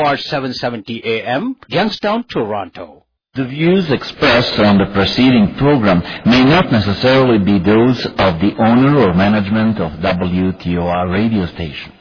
or 770 AM, Youngstown, Toronto. The views expressed on the preceding program may not necessarily be those of the owner or management of WTOR radio station.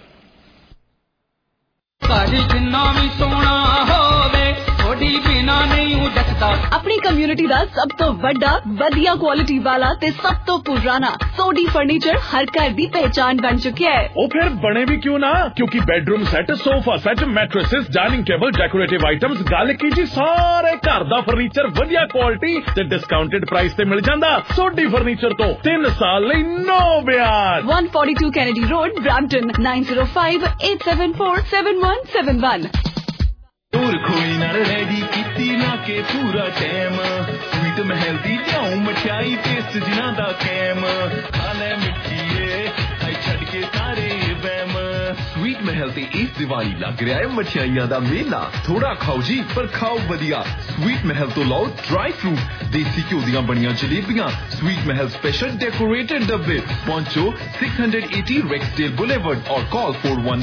अपनी community ਦਾ ਸਭ ਤੋਂ ਵੱਡਾ ਵਧੀਆ quality ਵਾਲਾ ਤੇ ਸਭ ਤੋਂ ਪੁਰਾਣਾ ਸੋਡੀ ਫਰਨੀਚਰ ਹਰ ਘਰ ਦੀ ਪਹਿਚਾਨ ਬਣ ਚੁੱਕਿਆ ਹੈ। ਉਹ ਫਿਰ ਬਣੇ ਵੀ ਕਿਉਂ ਨਾ, ਕਿਉਂਕਿ bedroom set, sofa set, mattresses, dining table, decorative items, ਗੱਲ ਕੀ ਜੀ ਸਾਰੇ ਘਰ ਦਾ ਫਰਨੀਚਰ ਵਧੀਆ ਕੁਆਲਿਟੀ ਤੇ ਡਿਸਕਾਊਂਟਡ ਪ੍ਰਾਈਸ ਤੇ ਮਿਲ ਜਾਂਦਾ। ਸੋਡੀ ਫਰਨੀਚਰ ਤੋਂ 3 ਸਾਲ ਲਈ ਨੋ ਵਿਆਜ। 142 ਕੈਨੇਡੀ ਰੋਡ, ਬ੍ਰੈਂਪਟਨ, 9058747171। दूर खोई नाल रेडी कीती ना के पूरा टाइम स्वीट महल दी जाऊं मठियाई टेस्ट जिना दा कैम खाने मिठिए आई छड़ के सारे वैम स्वीट महल ते इस दिवाली लग रहा है मठियाइयां दा मेला। थोड़ा खाओ जी पर खाओ वधिया। स्वीट महल तो लाओ ड्राई फ्रूट, देसी घ्यो दियां बनियां जलेबियां, स्वीट महल स्पेशल डेकोरेटेड डब्बे। पहुंचो 680 Rexdale Boulevard और call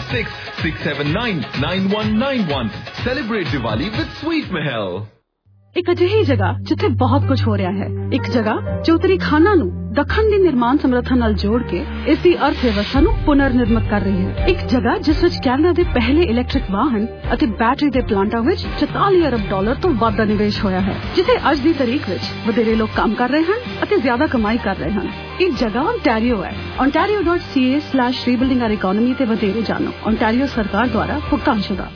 416-679-9191। Celebrate Diwali with Sweet Mahal। ਇੱਕ ਅਜਿਹੀ ਜਗ੍ਹਾ ਜਿੱਥੇ ਬਹੁਤ ਕੁਝ ਹੋ ਰਿਹਾ ਹੈ, ਇੱਕ ਜਗ੍ਹਾ ਜੋ ਤੇਰੀ ਖਾਨਾ ਨੂੰ ਦੱਖਣ ਦੀ ਨਿਰਮਾਣ ਸਮਰੱਥਾ ਨਾਲ ਜੋੜ ਕੇ ਇਸ ਦੀ ਅਰਥ ਵਿਵਸਥਾ ਨੂੰ ਪੁਨਰ ਨਿਰਮਿਤ ਕਰ ਰਹੀ ਹੈ। ਇੱਕ ਜਗ੍ਹਾ ਜਿਸ ਵਿੱਚ ਕੈਨੇਡਾ ਦੇ ਪਹਿਲੇ ਇਲੈਕਟ੍ਰਿਕ ਵਾਹਨ ਅਤੇ ਬੈਟਰੀ ਦੇ ਪਲਾਂਟਾਂ ਵਿੱਚ $44 ਅਰਬ ਤੋਂ ਵੱਧ ਦਾ ਨਿਵੇਸ਼ ਹੋਇਆ ਹੈ, ਜਿੱਥੇ ਅੱਜ ਦੀ ਤਾਰੀਖ ਵਿੱਚ ਵਧੇਰੇ ਲੋਕ ਕੰਮ ਕਰ ਰਹੇ ਹਨ ਅਤੇ ਜ਼ਿਆਦਾ ਕਮਾਈ ਕਰ ਰਹੇ ਹਨ। ਇਹ ਜਗ੍ਹਾ ਓਨਟਾਰੀਓ ਹੈ। ontario.ca/rebuilding our economy ਤੇ ਵਧੇਰੇ ਜਾਣੋ। ਓਨਟਾਰੀਓ ਸਰਕਾਰ ਦੁਆਰਾ ਭੁਗਤਾਨਸ਼ੁਦਾ।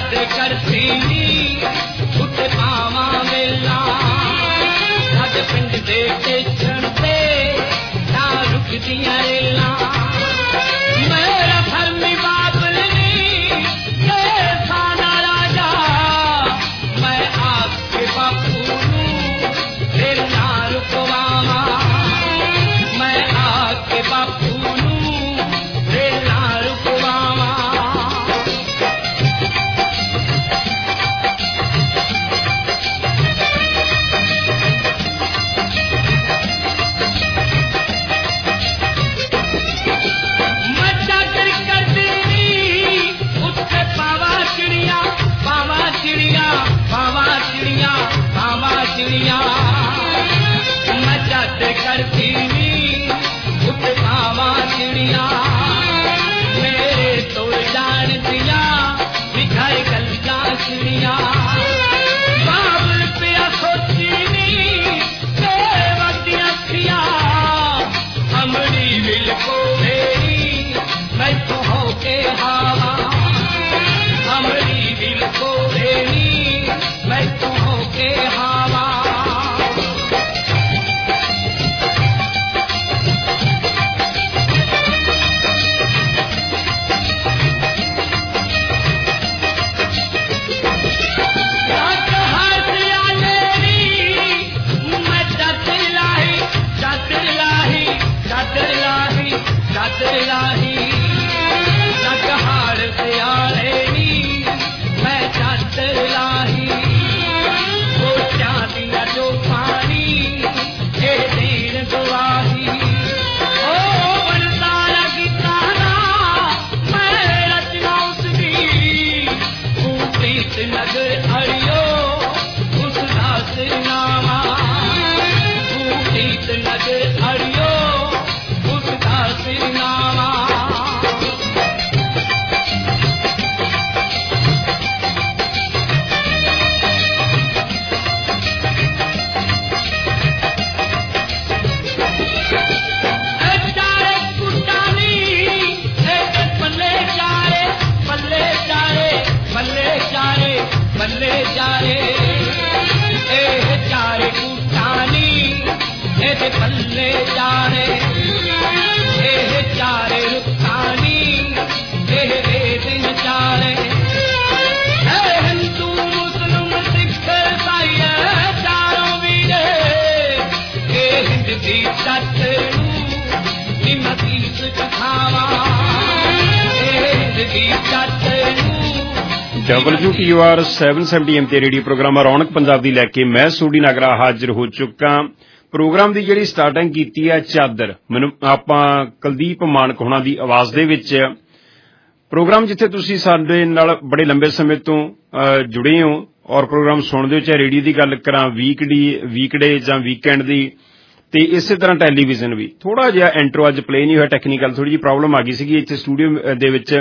ਤੇ ਕਰਦੀ ਉੱਤੇ ਪਾਵਾਂ ਮੇਲਾ ਸਾਡੇ ਪਿੰਡ ਦੇ ਸਟੇਸ਼ਨ ਤੇ ਨਾ ਰੁਕਦੀਆਂ ਰੇਲਾਂ ਮੇਰਾ ਫਰਮੀ ਬਾਬਲ ਨੀ ਤੇ ਸਾਡਾ ਰਾਜਾ ਮੈਂ ਆਪ ਕੇ ਬਾਪੂ ਨੂੰ ਰੇਲ ਨਾ ਰੁਕਵਾਵਾਂ ਮੈਂ ਆਪ ਕੇ ਬਾਪੂ ਨੂੰ ਰੇਲ ਨਾ ਰੁਕਵਾਵਾਂ मजा ते करती उठे पावा चिड़िया मेरे तो जान दिया दिखाए गलजा चिड़िया बाबल पिया सोची वदिया पिया हमड़ी विल को मेरी मैं तो हो के हावा हमड़ी विल को मेरी मैं तो हो के हावा WTOR 770 AM ਤੇ ਰੇਡੀਓ ਪ੍ਰੋਗਰਾਮ ਰੌਣਕ ਪੰਜਾਬ ਦੀ ਲੈ ਕੇ ਮੈਂ ਸੂਡੀ ਨਗਰਾ ਹਾਜ਼ਰ ਹੋ ਚੁੱਕਾ। ਪ੍ਰੋਗਰਾਮ ਦੀ ਜਿਹੜੀ ਸਟਾਰਟਿੰਗ ਕੀਤੀ ਹੈ ਚਾਦਰ ਆਪਾਂ ਕੁਲਦੀਪ ਮਾਨਕ ਹੋਣਾ ਦੀ ਆਵਾਜ਼ ਦੇ ਵਿੱਚ ਪ੍ਰੋਗਰਾਮ ਜਿੱਥੇ ਤੁਸੀਂ ਸਾਡੇ ਨਾਲ ਬੜੇ ਲੰਬੇ ਸਮੇਂ ਤੋਂ ਜੁੜੇ ਹੋ ਔਰ ਪ੍ਰੋਗਰਾਮ ਸੁਣਦੇ ਹੋ, ਚਾਹੇ ਰੇਡੀਓ ਦੀ ਗੱਲ ਕਰਾਂ ਵੀਕਡੇ ਜਾਂ ਵੀਕਐਂਡ ਦੀ, ਤੇ ਇਸੇ ਤਰ੍ਹਾਂ ਟੈਲੀਵਿਜ਼ਨ ਵੀ। ਥੋੜਾ ਜਿਹਾ ਐਂਟਰੋ ਅੱਜ ਪਲੇ ਨਹੀਂ ਹੋਇਆ, ਟੈਕਨੀਕਲ ਥੋੜੀ ਜਿਹੀ ਪ੍ਰੋਬਲਮ ਆ ਗਈ ਸੀਗੀ ਇੱਥੇ ਸਟੂਡੀਓ ਦੇ ਵਿੱਚ,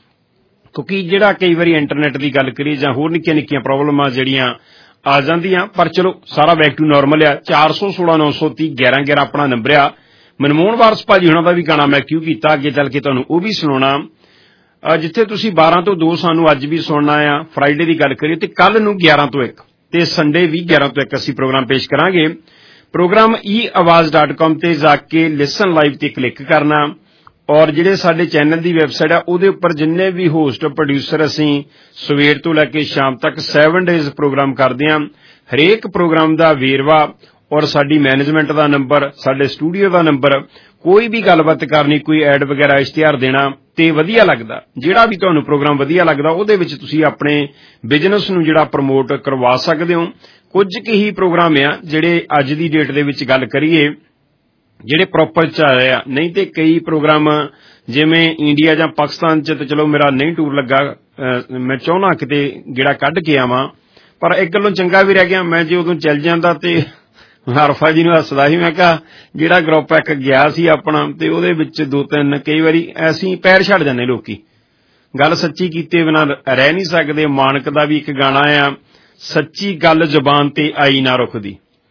ਕਿਉਂਕਿ ਜਿਹੜਾ ਕਈ ਵਾਰੀ ਇੰਟਰਨੈਟ ਦੀ ਗੱਲ ਕਰੀਏ ਜਾਂ ਹੋਰ ਨਿੱਕੀਆਂ ਨਿੱਕੀਆਂ ਪ੍ਰੋਬਲਮਾਂ ਜਿਹੜੀਆਂ ਆ ਜਾਂਦੀਆਂ, ਪਰ ਚਲੋ ਸਾਰਾ ਬੈਕ ਟੂ ਨਾਰਮਲ ਆ। 416 930 1111 ਆਪਣਾ ਨੰਬਰ ਆ। ਮਨਮੋਹਨ ਵਾਰਸ ਭਾਜੀ ਹੁਣਾਂ ਦਾ ਵੀ ਗਾਣਾ ਮੈਂ ਕਿਉਂ ਕੀਤਾ, ਅੱਗੇ ਚੱਲ ਕੇ ਤੁਹਾਨੂੰ ਉਹ ਵੀ ਸੁਣਾਉਣਾ। ਜਿੱਥੇ ਤੁਸੀਂ 12 ਤੋਂ 2 ਸਾਨੂੰ ਅੱਜ ਵੀ ਸੁਣਨਾ ਆ। ਫਰਾਈਡੇ ਦੀ ਗੱਲ ਕਰੀਏ ਤੇ ਕੱਲ ਨੂੰ 11 ਤੋਂ 1 ਤੇ ਸੰਡੇ ਵੀ 11 ਤੋਂ 1 ਅਸੀਂ ਪ੍ਰੋਗਰਾਮ ਪੇਸ਼ ਕਰਾਂਗੇ। ਪ੍ਰੋਗਰਾਮ eAwaaz.com ਤੇ ਜਾ ਕੇ ਲਿਸਨ ਲਾਈਵ ਤੇ ਕਲਿੱਕ ਕਰਨਾ ਔਰ ਜਿਹੜੇ ਸਾਡੇ ਚੈਨਲ ਦੀ ਵੈਬਸਾਈਟ ਆ ਉਹਦੇ ਉੱਪਰ ਜਿੰਨੇ ਵੀ ਹੋਸਟ ਪ੍ਰੋਡਿਊਸਰ ਅਸੀਂ ਸਵੇਰ ਤੋਂ ਲੈ ਕੇ ਸ਼ਾਮ ਤੱਕ 7 ਡੇਜ਼ ਪ੍ਰੋਗਰਾਮ ਕਰਦੇ ਹਾਂ। ਹਰੇਕ ਪ੍ਰੋਗਰਾਮ ਦਾ ਵੇਰਵਾ ਔਰ ਸਾਡੀ ਮੈਨੇਜਮੈਂਟ ਦਾ ਨੰਬਰ, ਸਾਡੇ ਸਟੂਡੀਓ ਦਾ ਨੰਬਰ, ਕੋਈ ਵੀ ਗੱਲਬਾਤ ਕਰਨੀ, ਕੋਈ ਐਡ ਵਗੈਰਾ ਇਸ਼ਤਿਹਾਰ ਦੇਣਾ ਤੇ ਵਧੀਆ ਲੱਗਦਾ, ਜਿਹੜਾ ਵੀ ਤੁਹਾਨੂੰ ਪ੍ਰੋਗਰਾਮ ਵਧੀਆ ਲੱਗਦਾ ਉਹਦੇ ਵਿੱਚ ਤੁਸੀਂ ਆਪਣੇ ਬਿਜ਼ਨਸ ਨੂੰ ਜਿਹੜਾ ਪ੍ਰਮੋਟ ਕਰਵਾ ਸਕਦੇ ਹੋ। ਕੁਝ ਕੁ ਹੀ ਪ੍ਰੋਗਰਾਮ ਆ ਜਿਹੜੇ ਅੱਜ ਦੀ ਡੇਟ ਦੇ ਵਿੱਚ ਗੱਲ ਕਰੀਏ ਜਿਹੜੇ ਪ੍ਰੋਪਰ ਚੱਲ ਰਹੇ ਆ, ਨਹੀਂ ਤੇ ਕਈ ਪ੍ਰੋਗਰਾਮ ਜਿਵੇਂ ਇੰਡੀਆ ਜਾਂ ਪਾਕਿਸਤਾਨ ਚ ਤੇ ਚਲੋ ਮੇਰਾ ਨਹੀਂ ਟੂਰ ਲੱਗਾ, ਮੈਂ ਚਾਹੁੰਦਾ ਕਿਤੇ ਗੇੜਾ ਕੱਢ ਕੇ ਆਵਾਂ, ਪਰ ਇੱਕ ਗੱਲੋਂ ਚੰਗਾ ਵੀ ਰਹਿ ਗਿਆ। ਮੈਂ ਜੇ ਉਦੋਂ ਚੱਲ ਜਾਂਦਾ ਤੇ ਹਰਫਾ ਜੀ ਨੂੰ ਹੱਸਦਾ ਸੀ, ਮੈਂ ਕਿਹਾ ਜਿਹੜਾ ਗਰੁੱਪ ਇੱਕ ਗਿਆ ਸੀ ਆਪਣਾ ਤੇ ਉਹਦੇ ਵਿੱਚ 2-3 ਕਈ ਵਾਰੀ ਅਸੀਂ ਪੈਰ ਛੱਡ ਜਾਂਦੇ ਲੋਕੀ, ਗੱਲ ਸੱਚੀ ਕੀਤੇ ਬਿਨਾਂ ਰਹਿ ਨਹੀਂ ਸਕਦੇ। ਮਾਨਕ ਦਾ ਵੀ ਇੱਕ ਗਾਣਾ ਆ, ਸੱਚੀ ਗੱਲ ਜ਼ੁਬਾਨ ਤੇ ਆਈ ਨਾ ਰੁਕਦੀ,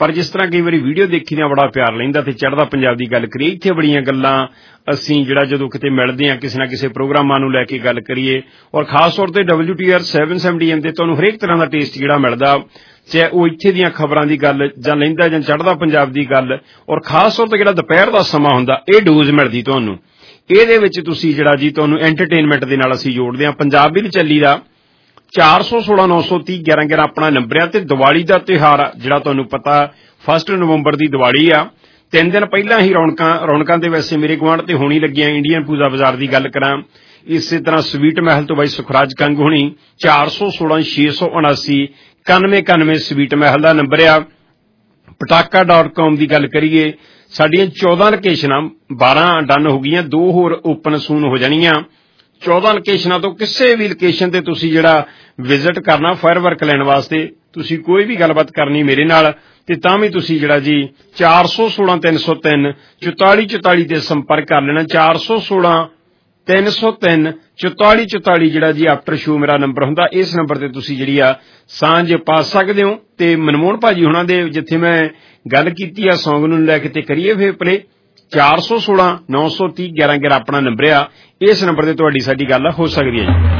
ਪਰ ਜਿਸ ਤਰ੍ਹਾਂ ਕਈ ਵਾਰੀ ਵੀਡੀਓ ਦੇਖੀ ਦੀਆਂ ਬੜਾ ਪਿਆਰ ਲੈਂਦਾ ਤੇ ਚੜ੍ਹਦਾ ਪੰਜਾਬ ਦੀ ਗੱਲ ਕਰੀਏ, ਇੱਥੇ ਬੜੀਆਂ ਗੱਲਾਂ ਅਸੀਂ ਜਿਹੜਾ ਜਦੋਂ ਕਿਤੇ ਮਿਲਦੇ ਹਾਂ ਕਿਸੇ ਨਾ ਕਿਸੇ ਪ੍ਰੋਗਰਾਮਾਂ ਨੂੰ ਲੈ ਕੇ ਗੱਲ ਕਰੀਏ, ਔਰ ਖਾਸ ਤੌਰ ਤੇ WTR 770 ਤੇ ਤੁਹਾਨੂੰ ਹਰੇਕ ਤਰ੍ਹਾਂ ਦਾ ਟੇਸਟ ਜਿਹੜਾ ਮਿਲਦਾ, ਚਾਹੇ ਉਹ ਇੱਥੇ ਦੀਆਂ ਖਬਰਾਂ ਦੀ ਗੱਲ ਜਾਂ ਲੈਂਦਾ ਜਾਂ ਚੜ੍ਹਦਾ ਪੰਜਾਬ ਦੀ ਗੱਲ, ਔਰ ਖਾਸ ਤੌਰ ਤੇ ਜਿਹੜਾ ਦੁਪਹਿਰ ਦਾ ਸਮਾਂ ਹੁੰਦਾ ਇਹ ਡੋਜ਼ ਮਿਲਦੀ ਤੁਹਾਨੂੰ। ਇਹਦੇ ਵਿੱਚ ਤੁਸੀਂ ਜਿਹੜਾ ਜੀ ਤੁਹਾਨੂੰ ਐਂਟਰਟੇਨਮੈਂਟ ਦੇ ਨਾਲ ਅਸੀਂ ਜੋੜਦੇ ਹਾਂ। ਪੰਜਾਬ ਵੀ ਚੱਲੀ ਦਾ 416 930 11 ਆਪਣਾ ਨੰਬਰ ਆ। ਤੇ ਦੀਵਾਲੀ ਦਾ ਤਿਉਹਾਰ ਜਿਹੜਾ ਤੁਹਾਨੂੰ ਪਤਾ 1 ਨਵੰਬਰ ਦੀ ਦੀਵਾਲੀ ਆ, 3 ਦਿਨ ਪਹਿਲਾਂ ਹੀ ਰੌਣਕਾਂ ਤੇ ਵੈਸੇ ਮੇਰੇ ਗੁਆਂਢ ਤੇ ਹੋਣੀ ਲੱਗੀਆਂ। ਇੰਡੀਅਨ ਪੂਜਾ ਬਾਜ਼ਾਰ ਦੀ ਗੱਲ ਕਰਾਂ, ਇਸੇ ਤਰ੍ਹਾਂ ਸਵੀਟ ਮਹਿਲ ਤੋਂ ਬਾਈ ਸੁਖਰਾਜ ਕੰਗ ਹੋਣੀ 416 679 91 ਸਵੀਟ ਮਹਿਲ ਦਾ ਨੰਬਰ ਆ। ਪਟਾਕਾ.com ਦੀ ਗੱਲ ਕਰੀਏ, ਸਾਡੀਆਂ 14 ਲੋਕੇਸ਼ਨਾਂ 12 ਡਨ ਹੋ ਗਈਆਂ, 2 ਹੋਰ ਓਪਨ ਸੂਨ ਹੋ ਜਾਣੀਆਂ। 14 ਲੋਕੇਸ਼ਨਾਂ ਤੋਂ ਕਿਸੇ ਵੀ ਲੋਕੇਸ਼ਨ ਤੇ ਤੁਸੀਂ ਜਿਹੜਾ ਵਿਜ਼ਿਟ ਕਰਨਾ ਫਾਇਰ ਵਰਕ ਲੈਣ ਵਾਸਤੇ, ਤੁਸੀਂ ਕੋਈ ਵੀ ਗੱਲਬਾਤ ਕਰਨੀ ਮੇਰੇ ਨਾਲ ਤੇ ਤਾਂ ਵੀ ਤੁਸੀਂ ਜਿਹੜਾ ਜੀ 416 303 44 44 ਤੇ ਸੰਪਰਕ ਕਰ ਲੈਣਾ। 416 303 44 44 ਜਿਹੜਾ ਜੀ ਆਫਟਰ ਸ਼ੋ ਮੇਰਾ ਨੰਬਰ ਹੁੰਦਾ। ਇਸ ਨੰਬਰ ਤੇ ਤੁਸੀਂ ਜਿਹੜੀ ਆ ਸਾਂਝ ਪਾ ਸਕਦੇ ਹੋ। ਤੇ ਮਨਮੋਹਨ ਭਾਜੀ ਹੁਣਾਂ ਦੇ ਜਿੱਥੇ ਮੈਂ ਗੱਲ ਕੀਤੀ ਆ ਸੌਂਗ ਨੂੰ ਲੈ ਕੇ ਤੇ ਕਰੀਏ ਫੇਰ ਪਲੇ। 416 930 11 ਆਪਣਾ ਨੰਬਰ ਆ। ਇਸ ਨੰਬਰ ਤੇ ਤੁਹਾਡੀ ਸਾਡੀ ਗੱਲ ਹੋ ਸਕਦੀ ਹੈ ਜੀ।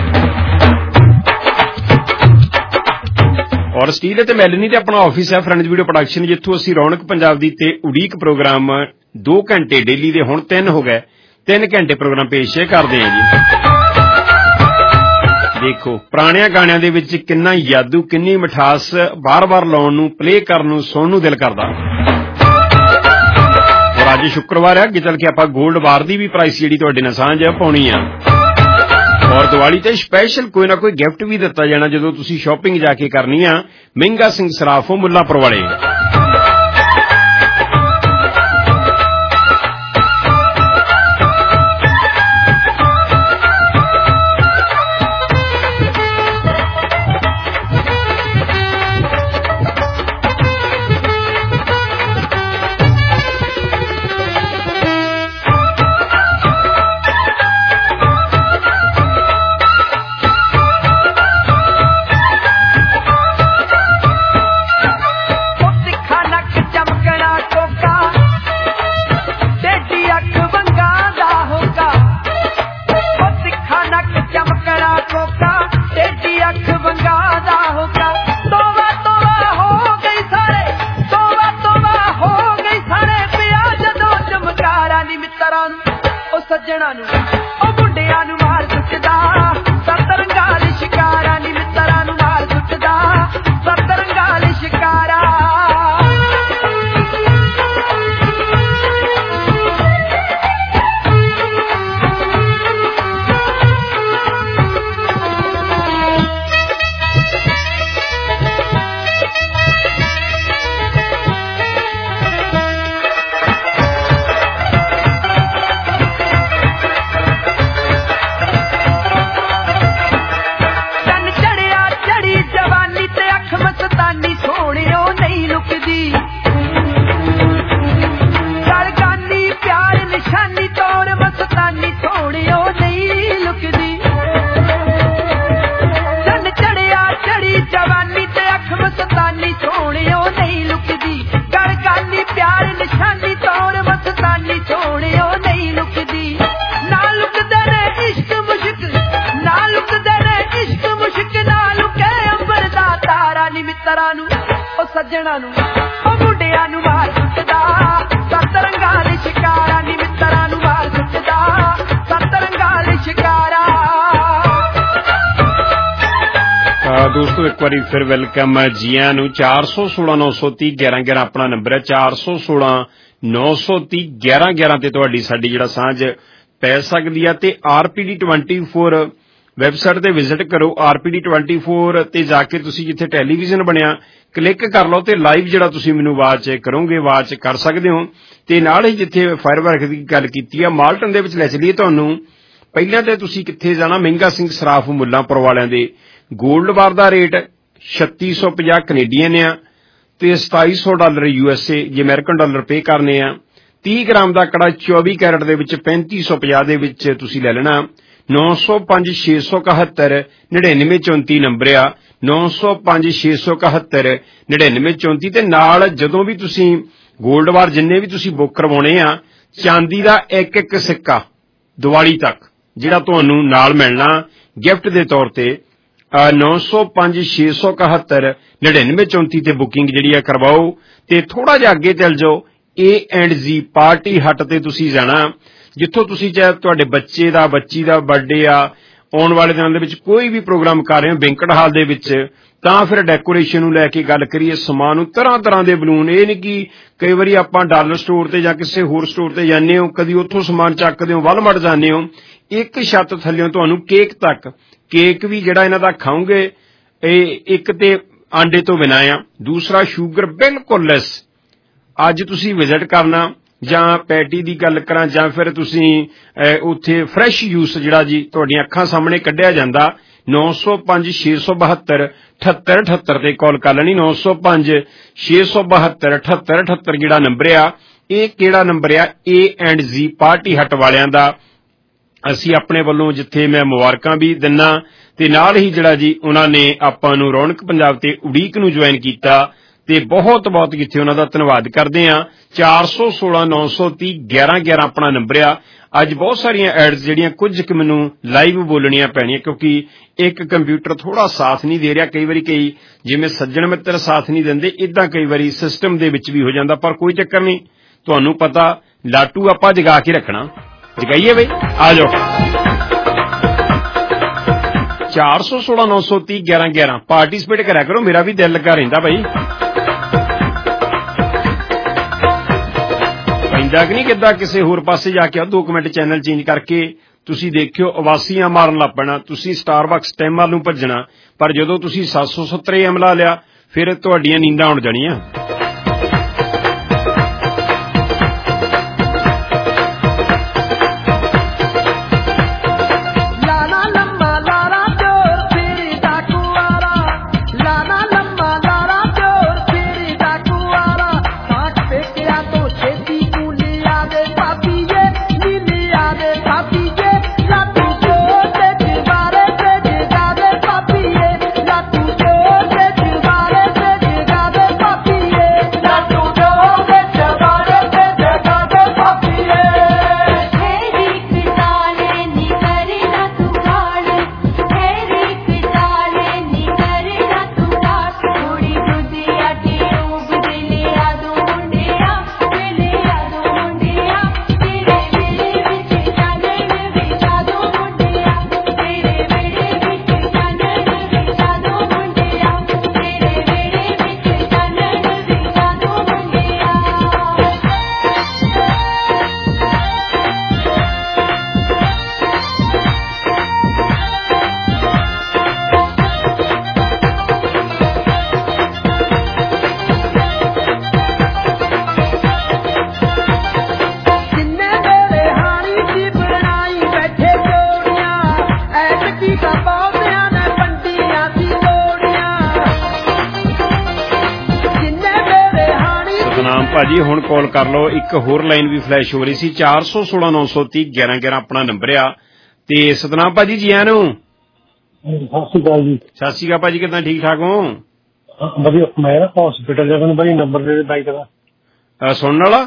ਔਰ ਸਟੀਲ ਤੇ ਮੈਲਨੀ ਤੇ ਆਪਣਾ ਆਫਿਸ ਹੈ ਫਰੈਂਡਜ਼ ਵੀਡੀਓ ਪ੍ਰੋਡਕਸ਼ਨ, ਜਿੱਥੋਂ ਅਸੀਂ ਰੌਣਕ ਪੰਜਾਬ ਦੀ ਤੇ ਉਡੀਕ ਪ੍ਰੋਗਰਾਮ 2 ਘੰਟੇ ਡੇਲੀ ਦੇ ਹੁਣ 3 ਹੋ ਗਏ, 3 ਘੰਟੇ ਪ੍ਰੋਗਰਾਮ ਪੇਸ਼ ਕਰਦੇ ਹਾਂ ਜੀ। ਦੇਖੋ ਪੁਰਾਣਿਆਂ ਗਾਣਿਆਂ ਦੇ ਵਿੱਚ ਕਿੰਨਾ ਯਾਦੂ, ਕਿੰਨੀ ਮਿਠਾਸ, ਬਾਰ-ਬਾਰ ਲਾਉਣ ਨੂੰ, ਪਲੇ ਕਰਨ ਨੂੰ, ਸੁਣਨ ਨੂੰ ਦਿਲ ਕਰਦਾ। ਔਰ ਅੱਜ ਸ਼ੁੱਕਰਵਾਰ ਹੈ, ਅੱਗੇ ਚੱਲ ਕੇ ਆਪਾਂ ਗੋਲਡ ਬਾਰ ਦੀ ਵੀ ਪ੍ਰਾਈਸ ਜਿਹੜੀ ਤੁਹਾਡੇ ਨਾਲ ਸਾਂਝ ਪਾਉਣੀ ਆ। ਔਰ ਦੀਵਾਲੀ ਤੇ ਸਪੈਸ਼ਲ ਕੋਈ ਨਾ ਕੋਈ ਗਿਫਟ ਵੀ ਦਿੱਤਾ ਜਾਣਾ ਜਦੋਂ ਤੁਸੀਂ ਸ਼ਾਪਿੰਗ ਜਾ ਕੇ ਕਰਨੀ ਆ। ਮਹਿੰਗਾ ਸਿੰਘ ਸਰਾਫੋ ਮੁੱਲਾਂਪੁਰ ਵਾਲੇ। ਸੱਜਣਾ ਨੂੰ ਉਹ ਮੁੰਡਿਆਂ ਨੂੰ ਮਾਰ ਸੁੱਟਦਾ, ਸੱਤ ਰੰਗਾਂ ਦੇ ਸ਼ਿਕਾਰਾਂ ਨੀ ਮਿੱਤਰਾਂ ਨੂੰ ਮਾਰ ਸੁੱਟਦਾ, ਸੱਤ ਰੰਗਾਂ ਦੇ ਸ਼ਿਕਾਰਾਂ। ਦੋਸਤੋ ਇੱਕ ਵਾਰੀ ਫਿਰ ਵੈਲਕਮ ਜੀਆਂ ਨੂੰ। 416 930 11 ਆਪਣਾ ਨੰਬਰ ਹੈ। 416 930 11 ਤੇ ਤੁਹਾਡੀ ਸਾਡੀ ਜਿਹੜਾ ਸਾਂਝ ਪੈ ਸਕਦੀ ਆ। ਤੇ RPD 24 ਵੈਬਸਾਈਟ ਤੇ ਵਿਜ਼ਿਟ ਕਰੋ। RPD 24 ਤੇ ਜਾ ਕੇ ਤੁਸੀਂ ਜਿੱਥੇ ਟੈਲੀਵਿਜ਼ਨ ਬਣਿਆ ਕਲਿੱਕ ਕਰ ਲਓ ਤੇ ਲਾਈਵ ਜਿਹੜਾ ਤੁਸੀਂ ਮੈਨੂੰ ਵਾਚ ਕਰੋਗੇ, ਵਾਚ ਕਰ ਸਕਦੇ ਹੋ। ਤੇ ਨਾਲ ਹੀ ਜਿੱਥੇ ਫਾਇਰ ਵਰਕ ਦੀ ਗੱਲ ਕੀਤੀ ਆ ਮਾਲਟਨ ਦੇ ਵਿੱਚ ਲੈ ਚਲੀਏ ਤੁਹਾਨੂੰ। ਪਹਿਲਾਂ ਤੇ ਤੁਸੀਂ ਕਿੱਥੇ ਜਾਣਾ, ਮਹਿੰਗਾ ਸਿੰਘ ਸਰਾਫ ਮੁੱਲਾਂਪੁਰ ਵਾਲਿਆਂ ਦੇ। ਗੋਲਡ ਬਾਰ ਦਾ ਰੇਟ 3650 ਕੈਨੇਡੀਅਨ ਆ ਤੇ $2700 USA ਜੇ ਅਮਰੀਕਨ ਡਾਲਰ ਪੇ ਕਰਨੇ ਆ। 30 ਗ੍ਰਾਮ ਦਾ ਕੜਾ 24 ਕੈਰਟ ਦੇ ਵਿੱਚ 3550 ਦੇ ਵਿੱਚ ਤੁਸੀਂ ਲੈ ਲੈਣਾ। 9056719934 ਨੰਬਰ ਆ 9056719934 ਤੇ ਨਾਲ ਜਦੋਂ ਵੀ ਤੁਸੀਂ ਗੋਲਡ ਵਾਰ ਜਿੰਨੇ ਵੀ ਤੁਸੀਂ ਬੁੱਕ ਕਰਵਾਉਣੇ ਆ ਚਾਂਦੀ ਦਾ ਇੱਕ ਸਿੱਕਾ ਦੀਵਾਲੀ ਤੱਕ ਜਿਹੜਾ ਤੁਹਾਨੂੰ ਨਾਲ ਮਿਲਣਾ ਗਿਫਟ ਦੇ ਤੌਰ ਤੇ 9056719934 ਤੇ ਬੁਕਿੰਗ ਜਿਹੜੀ ਆ ਕਰਵਾਓ ਤੇ ਥੋੜਾ ਜਿਹਾ ਅੱਗੇ ਚੱਲ ਜਾਓ A&Z ਪਾਰਟੀ ਹੱਟ ਤੇ ਤੁਸੀਂ ਜਾਣਾ ਜਿੱਥੋਂ ਤੁਸੀਂ ਚਾਹੇ ਤੁਹਾਡੇ ਬੱਚੇ ਦਾ ਬੱਚੀ ਦਾ ਬਰਥਡੇ ਆ ਆਉਣ ਵਾਲੇ ਦਿਨਾਂ ਦੇ ਵਿੱਚ ਕੋਈ ਵੀ ਪ੍ਰੋਗਰਾਮ ਕਰ ਰਹੇ ਹੋ ਬੈਂਕਟ ਹਾਲ ਦੇ ਵਿੱਚ ਤਾਂ ਫਿਰ ਡੈਕੋਰੇਸ਼ਨ ਨੂੰ ਲੈ ਕੇ ਗੱਲ ਕਰੀਏ ਸਮਾਨ ਨੂੰ ਤਰ੍ਹਾਂ ਦੇ ਬਲੂਨ ਇਹ ਨਹੀਂ ਕਿ ਕਈ ਵਾਰੀ ਆਪਾਂ ਡਾਲਰ ਸਟੋਰ ਤੇ ਜਾਂ ਕਿਸੇ ਹੋਰ ਸਟੋਰ ਤੇ ਜਾਂਦੇ ਹੋ ਕਦੀ ਉੱਥੋਂ ਸਮਾਨ ਚੱਕਦੇ ਹੋ ਵਲਮਾਰਟ ਜਾਂਦੇ ਹੋ ਇੱਕ ਛੱਤ ਥੱਲਿਓਂ ਤੁਹਾਨੂੰ ਕੇਕ ਤੱਕ ਕੇਕ ਵੀ ਜਿਹੜਾ ਇਹਨਾਂ ਦਾ ਖਾਓਗੇ ਇਹ ਇੱਕ ਤੇ ਆਂਡੇ ਤੋਂ ਬਿਨਾਂ ਆ ਦੂਸਰਾ ਸ਼ੂਗਰ ਬਿਲਕੁਲ ਲੈਸ ਅੱਜ ਤੁਸੀਂ ਵਿਜ਼ਿਟ ਕਰਨਾ ਜਾਂ ਪੈਟੀ ਦੀ ਗੱਲ ਕਰਾਂ ਜਾਂ ਫਿਰ ਤੁਸੀਂ ਉੱਥੇ ਫਰੈਸ਼ ਜੂਸ ਜਿਹੜਾ ਜੀ ਤੁਹਾਡੀਆਂ ਅੱਖਾਂ ਸਾਹਮਣੇ ਕੱਢਿਆ ਜਾਂਦਾ 9056727878 ਤੇ ਕਾਲ ਕਰ ਲੈਣੀ 9056727878 ਜਿਹੜਾ ਨੰਬਰ ਆ ਇਹ ਕਿਹੜਾ ਨੰਬਰ ਆ A&Z ਪਾਰਟੀ ਹੱਟ ਵਾਲਿਆਂ ਦਾ ਅਸੀਂ ਆਪਣੇ ਵੱਲੋਂ ਜਿੱਥੇ ਮੈਂ ਮੁਬਾਰਕਾਂ ਵੀ ਦਿੰਨਾ ਤੇ ਨਾਲ ਹੀ ਜਿਹੜਾ ਜੀ ਉਹਨਾਂ ਨੇ ਆਪਾਂ ਨੂੰ ਰੌਣਕ ਪੰਜਾਬ ਤੇ ਉਡੀਕ ਨੂੰ ਜੁਆਇਨ ਕੀਤਾ ਤੇ ਬਹੁਤ ਜਿੱਥੇ ਉਹਨਾਂ ਦਾ ਧੰਨਵਾਦ ਕਰਦੇ ਆ 4169301111 ਆਪਣਾ ਨੰਬਰ ਆ ਅੱਜ ਬਹੁਤ ਸਾਰੀਆਂ ਐਡਸ ਜਿਹੜੀਆਂ ਕੁਝ ਕਿ ਮੈਨੂੰ ਲਾਈਵ ਬੋਲਣੀਆਂ ਪੈਣੀਆਂ ਕਿਉਂਕਿ ਇੱਕ ਕੰਪਿਊਟਰ ਥੋੜਾ ਸਾਥ ਨਹੀਂ ਦੇ ਰਿਹਾ ਕਈ ਵਾਰੀ ਜਿਵੇਂ ਸੱਜਣ ਮਿੱਤਰ ਸਾਥ ਨਹੀਂ ਦਿੰਦੇ ਇਦਾਂ ਕਈ ਵਾਰੀ ਸਿਸਟਮ ਦੇ ਵਿੱਚ ਵੀ ਹੋ ਜਾਂਦਾ ਪਰ ਕੋਈ ਚੱਕਰ ਨਹੀਂ ਤੁਹਾਨੂੰ ਪਤਾ ਲਾਟੂ ਆਪਾਂ ਜਗਾ ਕੇ ਰੱਖਣਾ ਜਗਾਈਏ ਬਈ ਆ ਜਾਓ 4169301111 ਪਾਰਟੀਸਪੇਟ ਕਰਿਆ ਕਰੋ ਮੇਰਾ ਵੀ ਦਿਲ ਲੱਗਾ ਰਹਿੰਦਾ ਬਈ ਪੈਂਦਾ ਕਿ ਨਹੀਂ ਕਿੱਦਾਂ ਕਿਸੇ ਹੋਰ ਪਾਸੇ ਜਾ ਕੇ 2 ਮਿੰਟ ਚੈਨਲ ਚੇਂਜ ਕਰਕੇ ਤੁਸੀਂ ਦੇਖਿਓ ਆਵਾਸੀਆਂ ਮਾਰਨ ਲੱਗ ਪੈਣਾ ਤੁਸੀਂ ਸਟਾਰਬਕਸ ਟਾਈਮ ਵੱਲ ਨੂੰ ਭੱਜਣਾ ਪਰ ਜਦੋਂ ਤੁਸੀਂ 770 AM ਲਾ ਲਿਆ ਫਿਰ ਤੁਹਾਡੀਆਂ ਨੀਂਦਾਂ ਆਉਣ ਜਾਣੀਆਂ ਭਾਜੀ ਹੁਣ ਕਾਲ ਕਰ ਲਓ ਇੱਕ ਹੋਰ ਲਾਈਨ ਵੀ ਫਲੈਸ਼ ਹੋ ਰਹੀ ਸੀ 4169301111 ਆਪਣਾ ਨੰਬਰ ਆ ਤੇ ਸਤਨਾਮ ਭਾਜੀ ਜੀ ਆਇਆਂ ਨੂੰ ਸਤਿ ਸ਼੍ਰੀ ਅਕਾਲ ਜੀ ਸਤਿ ਸ਼੍ਰੀ ਅਕਾਲ ਭਾਜੀ ਕਿੱਦਾਂ ਠੀਕ ਠਾਕ ਹੋ ਵਧੀਆ ਮੈਂ ਨਾ ਹਸਪੀਟਲ ਜਾ ਮੈਨੂੰ ਭਾਜੀ ਨੰਬਰ ਦੇ ਬਾਈਕ ਦਾ ਸੁਣਨ ਵਾਲਾ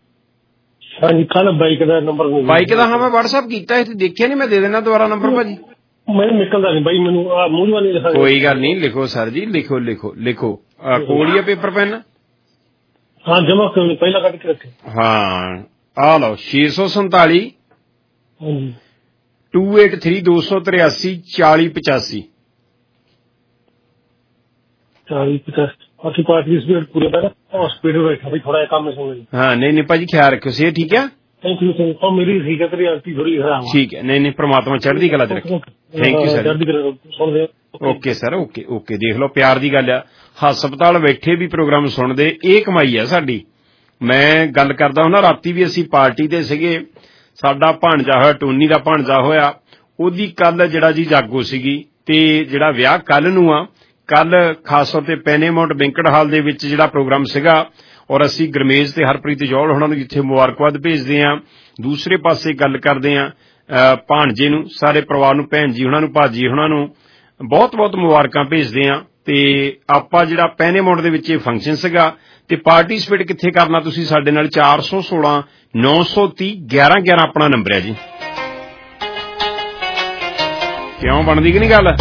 ਹਾਂਜੀ ਕੱਲ ਬਾਈਕ ਦਾ ਨੰਬਰ ਬਾਈਕ ਦਾ ਹਾਂ ਮੈਂ WhatsApp ਕੀਤਾ ਸੀ ਦੇਖਿਆ ਨਹੀਂ ਮੈਂ ਦੇ ਦੇਣਾ ਦੁਬਾਰਾ ਨੰਬਰ ਭਾਜੀ ਮੈਨੂੰ ਨਿਕਲਦਾ ਨਹੀਂ ਬਾਈ ਮੈਨੂੰ ਮੂੰਹ ਵਾਲੀ ਲਿਖਾ ਕੋਈ ਗੱਲ ਨਹੀਂ ਲਿਖੋ ਸਰ ਜੀ ਲਿਖੋ ਕੋਲ ਹੀ ਪੇਪਰ ਪੈਨ ਹਾਂ ਜਮਾ ਕਰੋ ਪਹਿਲਾਂ ਕੱਢ ਕੇ ਰੱਖੇ ਹਾਂ ਆ ਲਓ 647 ਹਾਂਜੀ 2832834085 4050 ਬਾਕੀ ਪਾਰਟੀਸਪੇਟ ਪੂਰੇ ਦਾ ਹਸਪੀਟਲ ਬੈਠਾ ਵੀ ਥੋੜਾ ਜਿਹਾ ਕੰਮ ਸੁਣ ਲਈ ਹਾਂ ਨਹੀਂ ਭਾਜੀ ਖਿਆਲ ਰੱਖਿਓ ਸੇ ਠੀਕ ਹੈ ਥੈਂਕ ਯੂ ਸਰ ਮੇਰੀ ਠੀਕ ਹੈ ਤੇਰੀ ਆਂਟੀ ਥੋੜੀ ਖਰਾਬ ਠੀਕ ਹੈ ਨਹੀਂ ਪ੍ਰਮਾਤਮਾ ਚੜ੍ਹਦੀ ਕਲਾ ਚ ਰੱਖੇ ਥੈਂਕ ਯੂ ਸਰ ਚੜ੍ਹਦੀ ਕਲਾ ਸੁਣਦੇ ਓਕੇ ਸਰ ਓਕੇ ਦੇਖ ਲਓ ਪਿਆਰ ਦੀ ਗੱਲ ਆ ਹਸਪਤਾਲ ਬੈਠੇ ਵੀ ਪ੍ਰੋਗਰਾਮ ਸੁਣਦੇ ਇਹ ਕਮਾਈ ਆ ਸਾਡੀ ਮੈਂ ਗੱਲ ਕਰਦਾ ਹੁੰਦਾ ਰਾਤੀ ਵੀ ਅਸੀਂ ਪਾਰਟੀ ਤੇ ਸੀਗੇ ਸਾਡਾ ਭਾਣਜਾ ਹੋਇਆ ਟੋਨੀ ਦਾ ਭਾਣਜਾ ਹੋਇਆ ਉਹਦੀ ਕੱਲ ਜਿਹੜਾ ਜੀ ਜਾਗੋ ਸੀਗੀ ਤੇ ਜਿਹੜਾ ਵਿਆਹ ਕੱਲ ਨੂੰ ਆ ਕੱਲ ਖਾਸ ਤੌਰ ਤੇ ਪੈਨੇਮਾਉਂਟ ਬੈਂਕਟ ਹਾਲ ਦੇ ਵਿੱਚ ਜਿਹੜਾ ਪ੍ਰੋਗਰਾਮ ਸੀਗਾ ਔਰ ਅਸੀਂ ਗੁਰਮੇਜ ਤੇ ਹਰਪ੍ਰੀਤ ਜੌਲ ਹੋਣਾ ਨੂੰ ਜਿੱਥੇ ਮੁਬਾਰਕਬਾਦ ਭੇਜਦੇ ਹਾਂ ਦੂਸਰੇ ਪਾਸੇ ਗੱਲ ਕਰਦੇ ਹਾਂ ਭਾਣਜੇ ਨੂੰ, ਸਾਰੇ ਪਰਿਵਾਰ ਨੂੰ, ਭੈਣ ਜੀ ਉਹਨਾਂ ਨੂੰ, ਭਾਜੀ ਉਹਨਾਂ ਨੂੰ ਬਹੁਤ ਬਹੁਤ ਮੁਬਾਰਕਾਂ ਭੇਜਦੇ ਹਾਂ। ਤੇ ਆਪਾਂ ਜਿਹੜਾ ਪਹਿਨੇ ਮੋੜ ਦੇ ਵਿੱਚ ਇਹ ਫੰਕਸ਼ਨ ਸੀਗਾ ਤੇ ਪਾਰਟੀਸਪੇਟ ਕਿੱਥੇ ਕਰਨਾ ਤੁਸੀਂ ਸਾਡੇ ਨਾਲ 416 930 1111 ਆਪਣਾ ਨੰਬਰ ਹੈ ਜੀ। ਕਿਉਂ ਬਣਦੀ ਕਿ ਨਹੀਂ ਗੱਲ?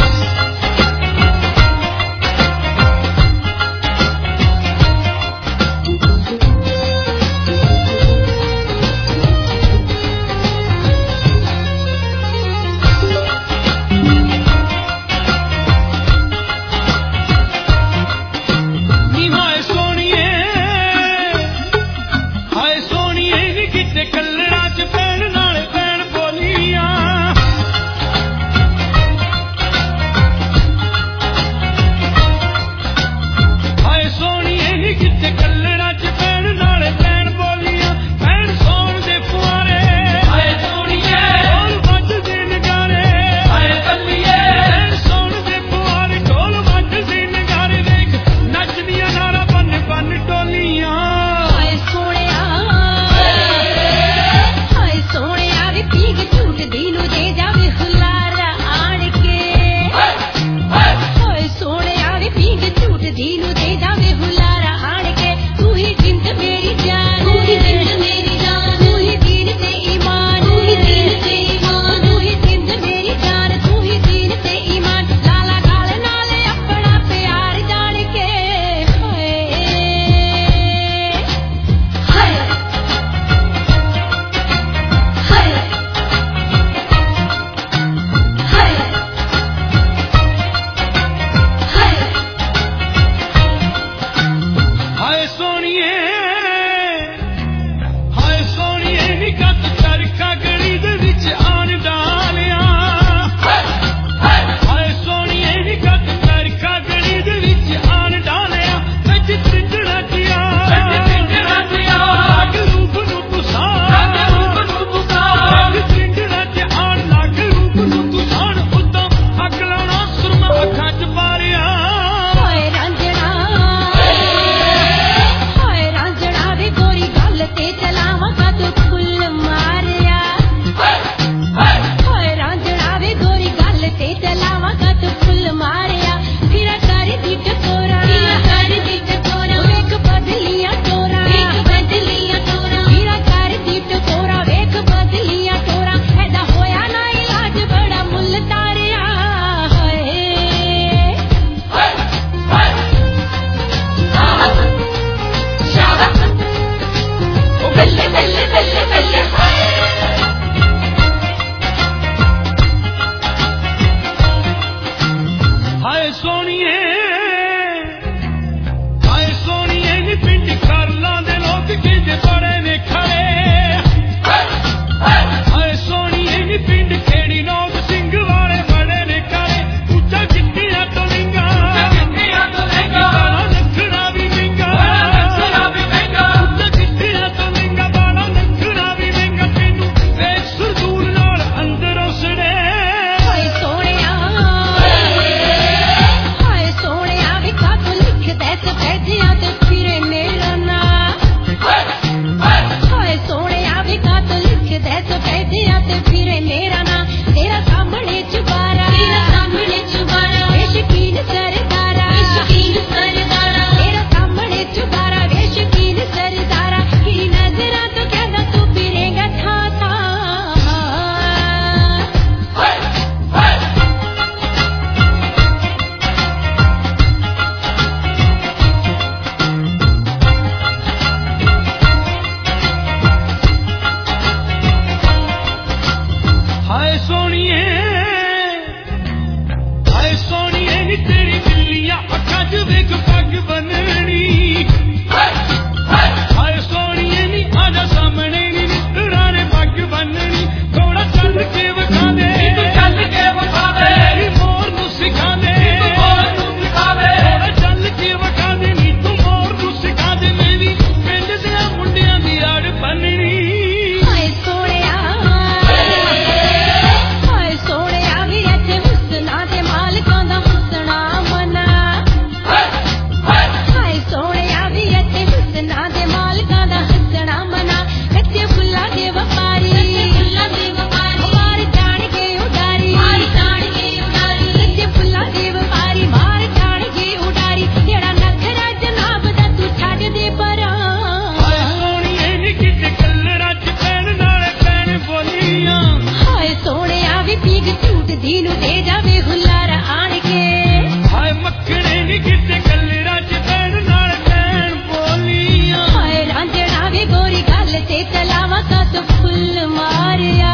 दे जावे हुलारा आण के हाय मक्खने नी किते कलरा च बैण नाल बैण बोलियां हाय रांझणा वे गोरी गल ते चलावा का तो फुल मारिया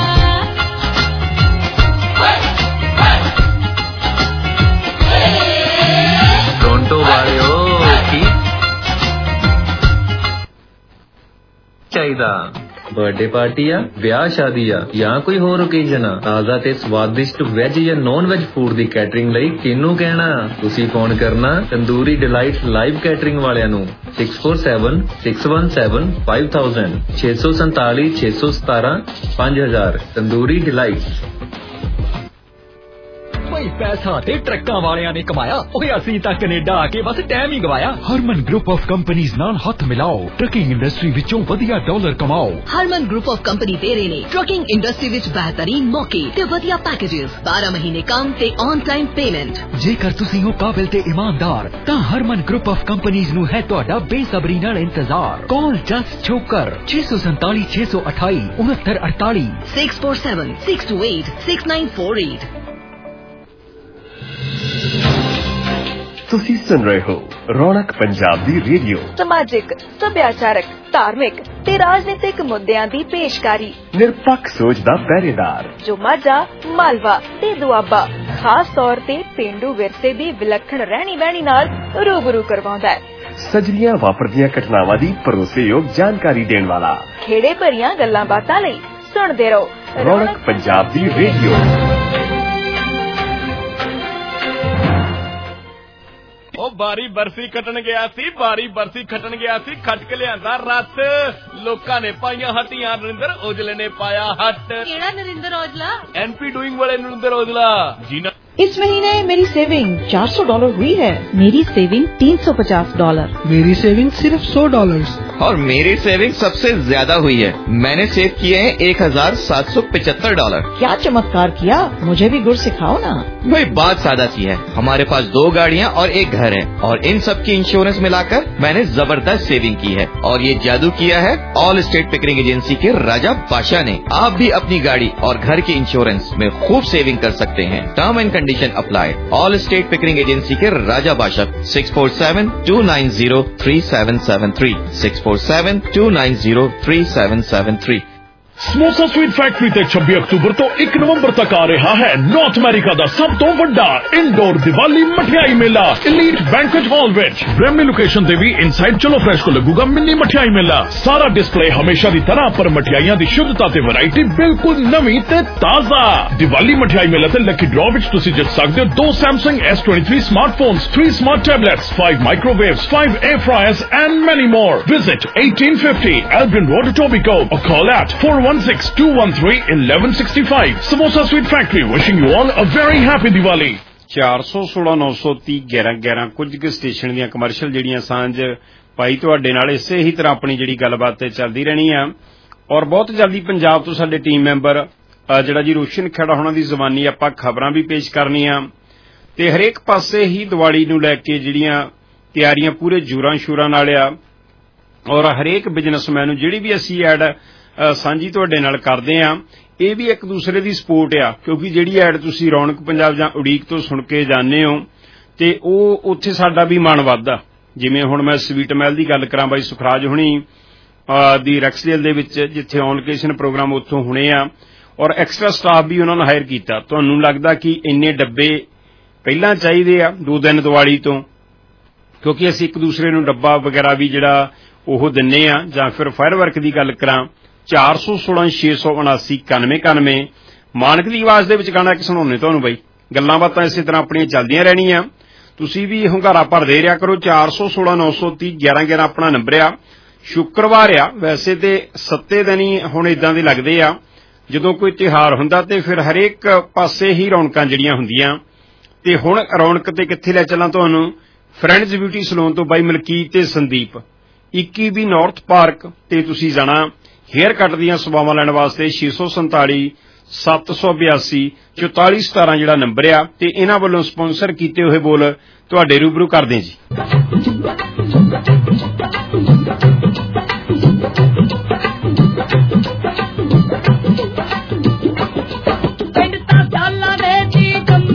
टोरंटो वालियो की चाहिदा बर्थडे पार्टी आ ब्याह शादी आ या कोई होर ओकेजन आ ताजा ते स्वादिष्ट वेज या नॉन वेज फूड दी कैटरिंग लई किन्नू कहना तुसी फोन करना तंदूरी डिलाइट लाइव कैटरिंग वालियां नू 6476175000 647 617 5000 तंदूरी डिलाइट पैसा ते ट्रक्कां वालियां ने कमाया ओए असीं तां कनेडा आके बस टाइम ही गवाया हरमन ग्रुप ऑफ कंपनीज नाल हथ मिलाओ ट्रकिंग इंडस्ट्री विचों वधिया डॉलर कमाओ हरमन ग्रुप ऑफ कंपनी दे रहे ने ट्रकिंग इंडस्ट्री विच बेहतरीन मौके ते वधिया पैकेजेस 12 महीने काम ते ऑन टाइम पेमेंट जेकर तुसीं हो काबिल ते ईमानदार तां हरमन ग्रुप ऑफ कंपनीज नू है तुहाडा बेसब्री नाल इंतजार कॉल जस्ट छोकर 647 628 6948 647 628 6948 ਤੁਸੀਂ ਸੁਣ ਰਹੇ ਹੋ ਰੌਣਕ ਪੰਜਾਬ ਦੀ ਰੇਡੀਓ ਸਮਾਜਿਕ ਸੱਭਿਆਚਾਰਕ ਧਾਰਮਿਕ ਤੇ ਰਾਜਨੀਤਿਕ ਮੁੱਦਿਆਂ ਦੀ ਪੇਸ਼ਕਾਰੀ ਨਿਰਪੱਖ ਸੋਚ ਦਾ ਪਹਿਰੇਦਾਰ ਜੋ ਮਾਝਾ ਮਾਲਵਾ ਤੇ ਦੁਆਬਾ ਖਾਸ ਤੌਰ ਤੇ ਪੇਂਡੂ ਵਿਰਸੇ ਦੀ ਵਿਲੱਖਣ ਰਹਿਣੀ ਬਹਿਣੀ ਨਾਲ ਰੂਬਰੂ ਕਰਵਾਉਂਦਾ ਹੈ ਸਜਰੀਆਂ ਵਾਪਰਦੀਆਂ ਘਟਨਾਵਾਂ ਦੀ ਭਰੋਸੇਯੋਗ ਜਾਣਕਾਰੀ ਦੇਣ ਵਾਲਾ ਖੇੜੇ ਭਰੀਆਂ ਗੱਲਾਂ ਬਾਤਾਂ ਲਈ ਸੁਣਦੇ ਰਹੋ ਰੌਣਕ ਪੰਜਾਬ ਦੀ ਰੇਡੀਓ ਉਹ ਬਾਰੀ ਬਰਸੀ ਖੱਟਣ ਗਿਆ ਸੀ ਖੱਟ ਕੇ ਲਿਆਂਦਾ ਰੱਤ ਲੋਕਾਂ ਨੇ ਪਾਈਆਂ ਹੱਟੀਆਂ ਨਰਿੰਦਰ ਔਜਲੇ ਨੇ ਪਾਇਆ ਹੱਟ ਕਿਹੜਾ ਨਰਿੰਦਰ ਔਜਲਾ ਐਨਪੀ ਡੂਇੰਗ ਵਾਲੇ ਨਰਿੰਦਰ ਔਜਲਾ ਜੀਨਾ इस महीने मेरी सेविंग $400 हुई है मेरी सेविंग $350 मेरी सेविंग सिर्फ $100 और मेरी सेविंग सबसे ज्यादा हुई है मैंने सेव किए हैं $1775 क्या चमत्कार किया मुझे भी गुर सिखाओ ना भाई बात सादा सी है हमारे पास 2 गाड़ियाँ और 1 घर है और इन सब की इंश्योरेंस मिलाकर मैंने जबरदस्त सेविंग की है और ये जादू किया है ऑल स्टेट पिकरिंग एजेंसी के राजा बादशाह ने आप भी अपनी गाड़ी और घर की इंश्योरेंस में खूब सेविंग कर सकते हैं term and condition apply Allstate Pickering agency के राजा बादशाह 647-290-3773 647-290-3773 ਸਮੋਸਾ ਸਵੀਟ ਫੈਕਟਰੀ ਤੇ 26 ਅਕਤੂਬਰ ਤੋਂ 1 ਨਵੰਬਰ ਤੱਕ ਆ ਰਿਹਾ ਹੈ ਨਾਰਥ ਅਮਰੀਕਾ ਦਾ ਸਭ ਤੋਂ ਵੱਡਾ ਇਨਡੋਰ ਦੀਵਾਲੀ ਮਠਿਆਈ ਮੇਲਾ ਐਲੀਟ ਬੈਂਕਟ ਹਾਲ ਵਿੱਚ ਬ੍ਰਹਮੀ ਲੋਕੇਸ਼ਨ ਤੇ ਵੀ ਇਨਸਾਈਡ ਚਲੋ ਫਰੈਸ਼ ਕੋ ਲੱਗੂਗਾ ਮਿੰਨੀ ਮਠਿਆਈ ਮੇਲਾ ਸਾਰਾ ਡਿਸਪਲੇ ਹਮੇਸ਼ਾ ਦੀ ਤਰ੍ਹਾਂ ਪਰ ਮਠਿਆਈਆਂ ਦੀ ਸ਼ੁੱਧਤਾ ਤੇ ਵੈਰਾਈਟੀ ਬਿਲਕੁਲ ਨਵੀਂ ਤੇ ਤਾਜ਼ਾ ਦੀਵਾਲੀ ਮਠਿਆਈ ਮੇਲਾ ਤੇ ਲੱਕੀ ਡਰਾ ਵਿੱਚ ਤੁਸੀਂ ਜਿੱਤ ਸਕਦੇ ਹੋ 2 Samsung S23 smartphones 3 smart tablets 5 microwaves 5 air fryers and many more visit 1850 Albion Road Etobicoke or call at 416-213-1165 Samosa Sweet Factory wishing you all a very happy Diwali 416-930-1111 ਕੁਝ ਕੁ ਸਟੇਸ਼ਨ ਦੀਆਂ commercial ਜਿਹੜੀਆਂ ਸਾਂਝ ਪਾਈ ਤੁਹਾਡੇ ਨਾਲ ਇਸੇ ਹੀ ਤਰ੍ਹਾਂ ਆਪਣੀ ਜਿਹੜੀ ਗੱਲਬਾਤ ਤੇ ਚੱਲਦੀ ਰਹਿਣੀ ਆ ਔਰ ਬਹੁਤ ਜਲਦੀ ਪੰਜਾਬ ਤੋਂ ਸਾਡੇ ਟੀਮ ਮੈਂਬਰ ਜਿਹੜਾ ਜੀ ਰੋਸ਼ਨ ਖੇੜਾ ਹੋਣਾ ਦੀ ਜ਼ਬਾਨੀ ਆਪਾਂ ਖਬਰਾਂ ਵੀ ਪੇਸ਼ ਕਰਨੀਆਂ ਤੇ ਹਰੇਕ ਪਾਸੇ ਹੀ ਦੀਵਾਲੀ ਨੂੰ ਲੈ ਕੇ ਜਿਹੜੀਆਂ ਤਿਆਰੀਆਂ ਪੂਰੇ ਜੋਰਾਂ ਸ਼ੋਰਾਂ ਨਾਲ ਆ ਔਰ ਹਰੇਕ ਬਿਜ਼ਨਸਮੈਨ ਨੂੰ ਜਿਹੜੀ ਵੀ ਅਸੀਂ ਐਡ ਸਾਂਝੀ ਤੁਹਾਡੇ ਨਾਲ ਕਰਦੇ ਆ ਇਹ ਵੀ ਇੱਕ ਦੂਸਰੇ ਦੀ ਸਪੋਰਟ ਆ ਕਿਉਂਕਿ ਜਿਹੜੀ ਐਡ ਤੁਸੀਂ ਰੌਣਕ ਪੰਜਾਬ ਜਾਂ ਉਡੀਕ ਤੋਂ ਸੁਣ ਕੇ ਜਾਂਦੇ ਹੋ ਤੇ ਉਹ ਉੱਥੇ ਸਾਡਾ ਵੀ ਮਨ ਵੱਧਦਾ ਜਿਵੇਂ ਹੁਣ ਮੈਂ ਸਵੀਟ ਮਹਿਲ ਦੀ ਗੱਲ ਕਰਾਂ ਬਾਈ ਸੁਖਰਾਜ ਹੁਣੀ ਦੀ ਰੈਕਸਡੇਲ ਦੇ ਵਿੱਚ ਜਿੱਥੇ ਔਨ ਲੋਕੇਸ਼ਨ ਪ੍ਰੋਗਰਾਮ ਉੱਥੋਂ ਹੋਣੇ ਆ ਔਰ ਐਕਸਟਰਾ ਸਟਾਫ ਵੀ ਉਹਨਾਂ ਨੇ ਹਾਇਰ ਕੀਤਾ ਤੁਹਾਨੂੰ ਲੱਗਦਾ ਕਿ ਇੰਨੇ ਡੱਬੇ ਪਹਿਲਾਂ ਚਾਹੀਦੇ ਆ 2 ਦਿਨ ਦੀਵਾਲੀ ਤੋਂ ਕਿਉਂਕਿ ਅਸੀਂ ਇੱਕ ਦੂਸਰੇ ਨੂੰ ਡੱਬਾ ਵਗੈਰਾ ਵੀ ਜਿਹੜਾ ਉਹ ਦਿੰਨੇ ਆ ਜਾਂ ਫਿਰ ਫਾਇਰ ਵਰਕ ਦੀ ਗੱਲ ਕਰਾਂ 416-679-9191 ਮਾਨਕ ਦੀ ਆਵਾਜ਼ ਦੇ ਵਿੱਚ ਗਾਣਾ ਇੱਕ ਸੁਣਾਉਣੇ ਤੁਹਾਨੂੰ ਬਾਈ ਗੱਲਾਂ ਬਾਤਾਂ ਇਸੇ ਤਰ੍ਹਾਂ ਆਪਣੀਆਂ ਚੱਲਦੀਆਂ ਰਹਿਣੀਆਂ ਤੁਸੀਂ ਵੀ ਹੁੰਗਾਰਾ ਭਰਦੇ ਰਿਹਾ ਕਰੋ 416-930-1111 ਆਪਣਾ ਨੰਬਰ ਆ ਸ਼ੁੱਕਰਵਾਰ ਆ ਵੈਸੇ ਤੇ 7 ਦਿਨ ਹੀ ਹੁਣ ਇਦਾਂ ਦੇ ਲੱਗਦੇ ਆ ਜਦੋਂ ਕੋਈ ਤਿਉਹਾਰ ਹੁੰਦਾ ਤੇ ਫਿਰ ਹਰੇਕ ਪਾਸੇ ਹੀ ਰੌਣਕਾਂ ਜਿਹੜੀਆਂ ਹੁੰਦੀਆਂ ਤੇ ਹੁਣ ਰੌਣਕ ਤੇ ਕਿੱਥੇ ਲੈ ਚੱਲਾਂ ਤੁਹਾਨੂੰ ਫਰੈਂਡਸ ਬਿਊਟੀ ਸਲੂਨ ਤੋਂ ਬਾਈ ਮਲਕੀਤ ਤੇ ਸੰਦੀਪ 21 ਨਾਰਥ ਪਾਰਕ ਤੇ ਤੁਸੀਂ ਜਾਣਾ ਹੇਅਰ ਕੱਟ ਦੀਆਂ ਸੇਵਾਵਾਂ ਲੈਣ ਵਾਸਤੇ 647-782-4417 ਜਿਹੜਾ ਨੰਬਰ ਆ ਤੇ ਇਹਨਾਂ ਵੱਲੋਂ ਸਪਾਂਸਰ ਕੀਤੇ ਹੋਏ ਬੋਲ ਤੁਹਾਡੇ ਰੂਬਰੂ ਕਰਦੇ ਜੀ ਪਿੰਡ ਤਾਂ ਡਾਲਾ ਦੇ ਦੀ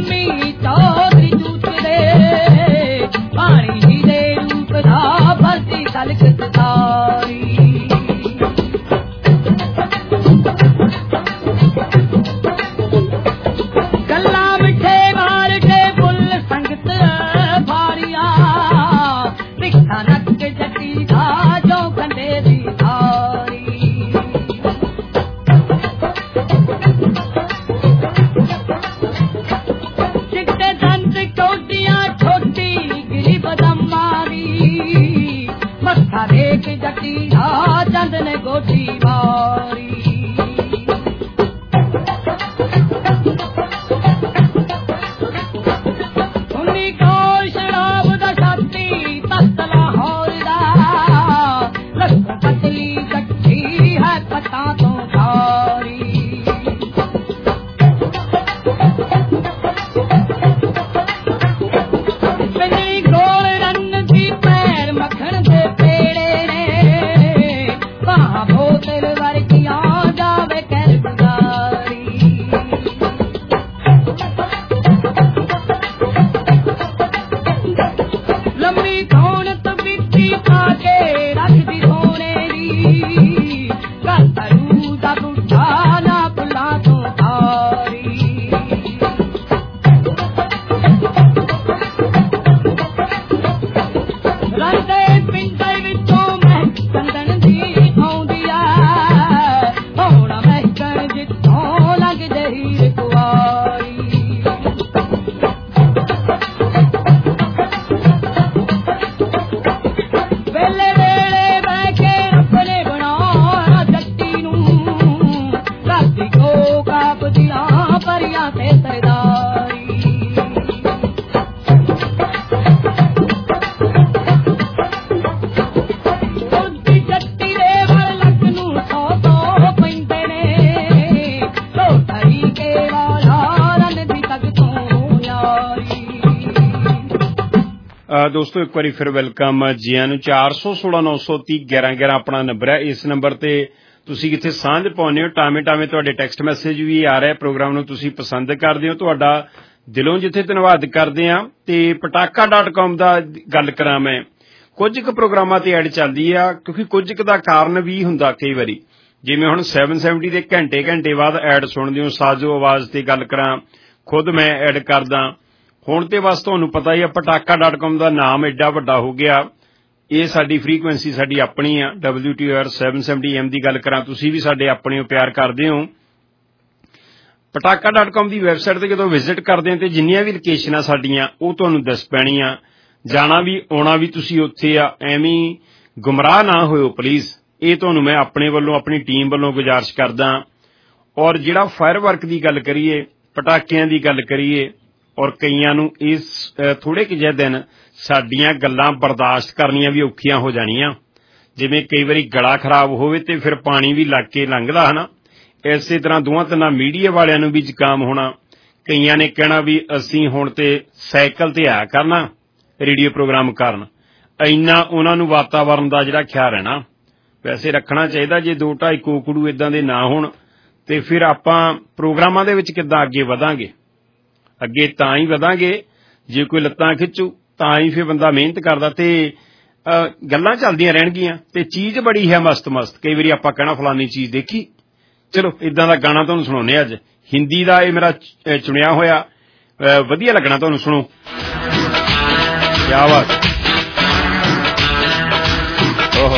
दोस्तों एक बार फिर वेलकम जियां नूं 416 930 11 अपना नंबर है। इस नंबर ते तुसीं किथे सांझ पाउने हो, टामे टामे तुहाडे टैक्सट मैसेज भी आ रहे, प्रोग्राम नूं तुसीं पसंद करदे हो, तुहाडा दिलों जिथे धन्नवाद करदे आ। ते पटाका.com दा गल करां मैं, कुछ क प्रोग्रामां ते ऐड चलदी आ क्योंकि कुछ क दा कारण भी हुंदा कई वारी, जिवें हुण 770 दे घंटे घंटे बाद ऐड सुणदे हो। साजो आवाज़ ते गल करां, खुद मैं ऐड करदा हुण ते बस तुहानूं पता ही है पटाका.com दा नाम एडा वड्डा हो गया। ये साडी फ्रीकुएंसी साडी अपनी आ, WTOR 770 AM दी गल करां, तुसीं भी साडे अपने प्यार करदे हो। पटाका.com दी वैबसाइट ते जदों विजिट करदे हो ते जिन्नियां भी लोकेशनां साडीआं ओह तुहानूं दस पैणीआं, जाना भी आउणा भी तुसीं उत्थे आ। एवें गुमराह ना होयो प्लीज़, ये तुहानूं मैं अपने वल्लों अपनी टीम वल्लों गुजारिश करदा। और जिहड़ा फायर वर्क दी गल करिए, पटाकिਆਂ दी गल करिए, और कईयां नूं इस थोड़े कि दिन साडियां गल्लां बर्दाश्त करनियां भी औखियां हो जाणियां, जिवें कई वारी गला खराब होवे ते फिर पानी भी लग के लंघदा है ना, इसे तरह दोवां तिन्नां मीडिया वालियां नूं भी जुकाम होना। कईयां ने कहना भी असीं हुण ते साइकल ते आया करना रेडियो प्रोग्राम करन, इन्ना उन्हां नूं वातावरण दा जिहड़ा ख्याल है ना वैसे रखना चाहिदा। जे 2-2.5 कोकड़ू इदां दे ना होण ते फिर आपां प्रोग्रामां दे विच किद्दां अग्गे वधांगे। अगे तां ही वधांगे जे कोई लत्तां खिच्चू, तां ही फिर बंदा मेहनत करदा ते गल्लां चलदियां रहणगियां ते चीज़ बड़ी है मस्त मस्त। कई वारी आपां कहना फलानी चीज़ देखी। चलो इदां दा गाना तुहानूं सुणाउने अज, हिंदी दा ये मेरा चुनिया होया, वधिया लगना तुहानूं, सुणो। क्या बात, ओहो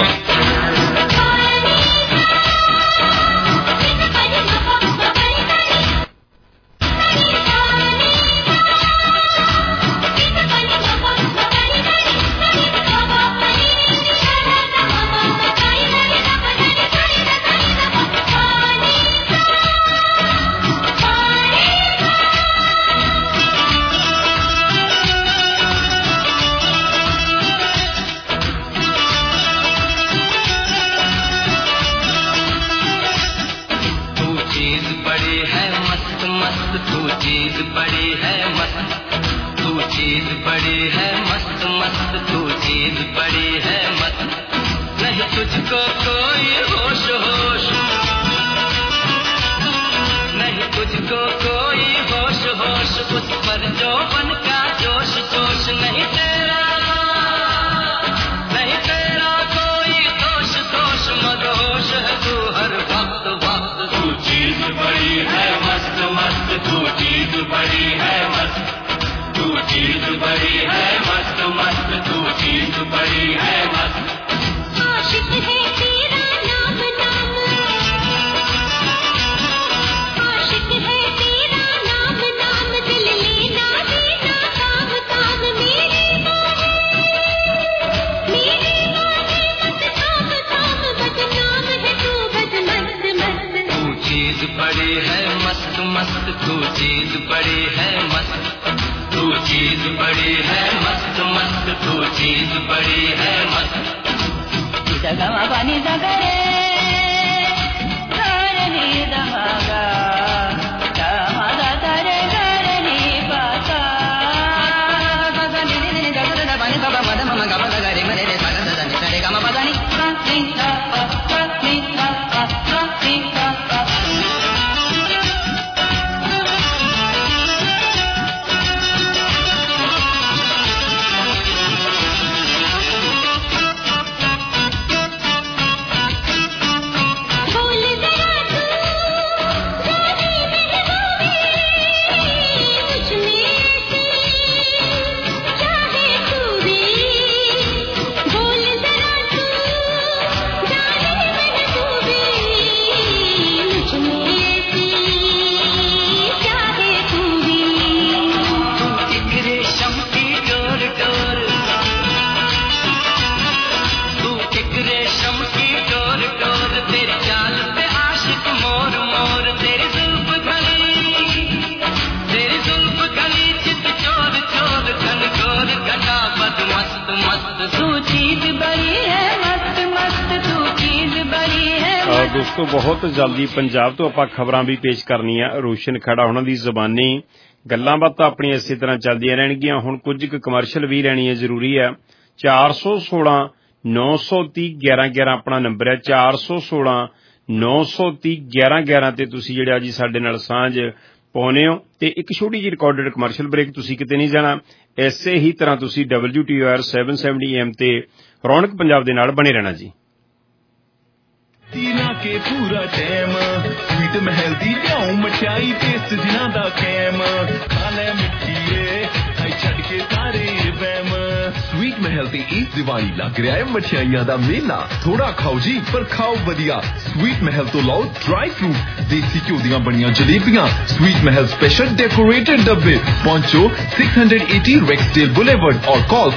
दोस्तों बहुत जल्दी पंजाब तो आपां खबरां भी पेश करनियां। रोशन खड़ा उन्हां दी ज़बानी ਗੱਲਾਂ ਬਾਤਾਂ ਆਪਣੀਆਂ ਇਸੇ ਤਰ੍ਹਾਂ ਚੱਲਦੀਆਂ ਰਹਿਣਗੀਆਂ। ਹੁਣ ਕੁਝ ਕੁ ਕਮਰਸ਼ੀਅਲ ਵੀ ਲੈਣੀਆਂ ਜ਼ਰੂਰੀ ਹੈ। 416 930 1111 ਆਪਣਾ ਨੰਬਰ ਹੈ। 416 930 1111 ਤੇ ਤੁਸੀਂ ਜਿਹੜਾ ਜੀ ਸਾਡੇ ਨਾਲ ਸਾਂਝ ਪਾਉਨੇ ਹੋ। ਤੇ ਇੱਕ ਛੋਟੀ ਜਿਹੀ ਰਿਕਾਰਡਡ ਕਮਰਸ਼ੀਅਲ ਬ੍ਰੇਕ, ਤੁਸੀਂ ਕਿਤੇ ਨਹੀਂ ਜਾਣਾ। ਇਸੇ ਹੀ ਤਰ੍ਹਾਂ ਤੁਸੀਂ WTOR 770 AM ਤੇ ਰੌਣਕ ਪੰਜਾਬ ਦੇ ਨਾਲ ਬਣੇ ਰਹਿਣਾ ਜੀ। ਤੀਨਾ ਕੇ ਪੂਰਾ ਟਾਈਮ ਸਵੀਟ ਮਹਿਲ ਦੀ ਲਿਆਉ ਮਠਿਆਈ ਟੇਸਟ ਜਿਨ੍ਹਾਂ ਦਾ ਕੈਮ ਖਾ ਲੈ ਮਿੱਠੀਏ ਹਾਈ ਛੱਡ ਕੇ ਸਾਰੇ ਵਹਿਮ ਸਵੀਟ ਮਹਿਲ ਤੇ ਇਸ ਦੀਵਾਲੀ ਲੱਗ ਰਿਹਾ ਹੈ ਮਠਿਆਈਆਂ ਦਾ ਮੇਲਾ। ਥੋੜਾ ਖਾਓ ਜੀ ਪਰ ਖਾਓ ਵਧੀਆ। ਸਵੀਟ ਮਹਿਲ ਤੋਂ ਲਓ ਡਰਾਈ ਫਰੂਟ ਦੇਸੀ ਘਿਓ ਦੀਆਂ ਬਣੀਆਂ ਜਲੇਬੀਆਂ। ਸਵੀਟ ਮਹਿਲ ਸਪੈਸ਼ਲ ਡੈਕੋਰੇਟਡ ਡੱਬੇ। ਪਹੁੰਚੋ 680 ਰੈਕਸਡੇਲ ਬੁਲੇਵਰਡ और call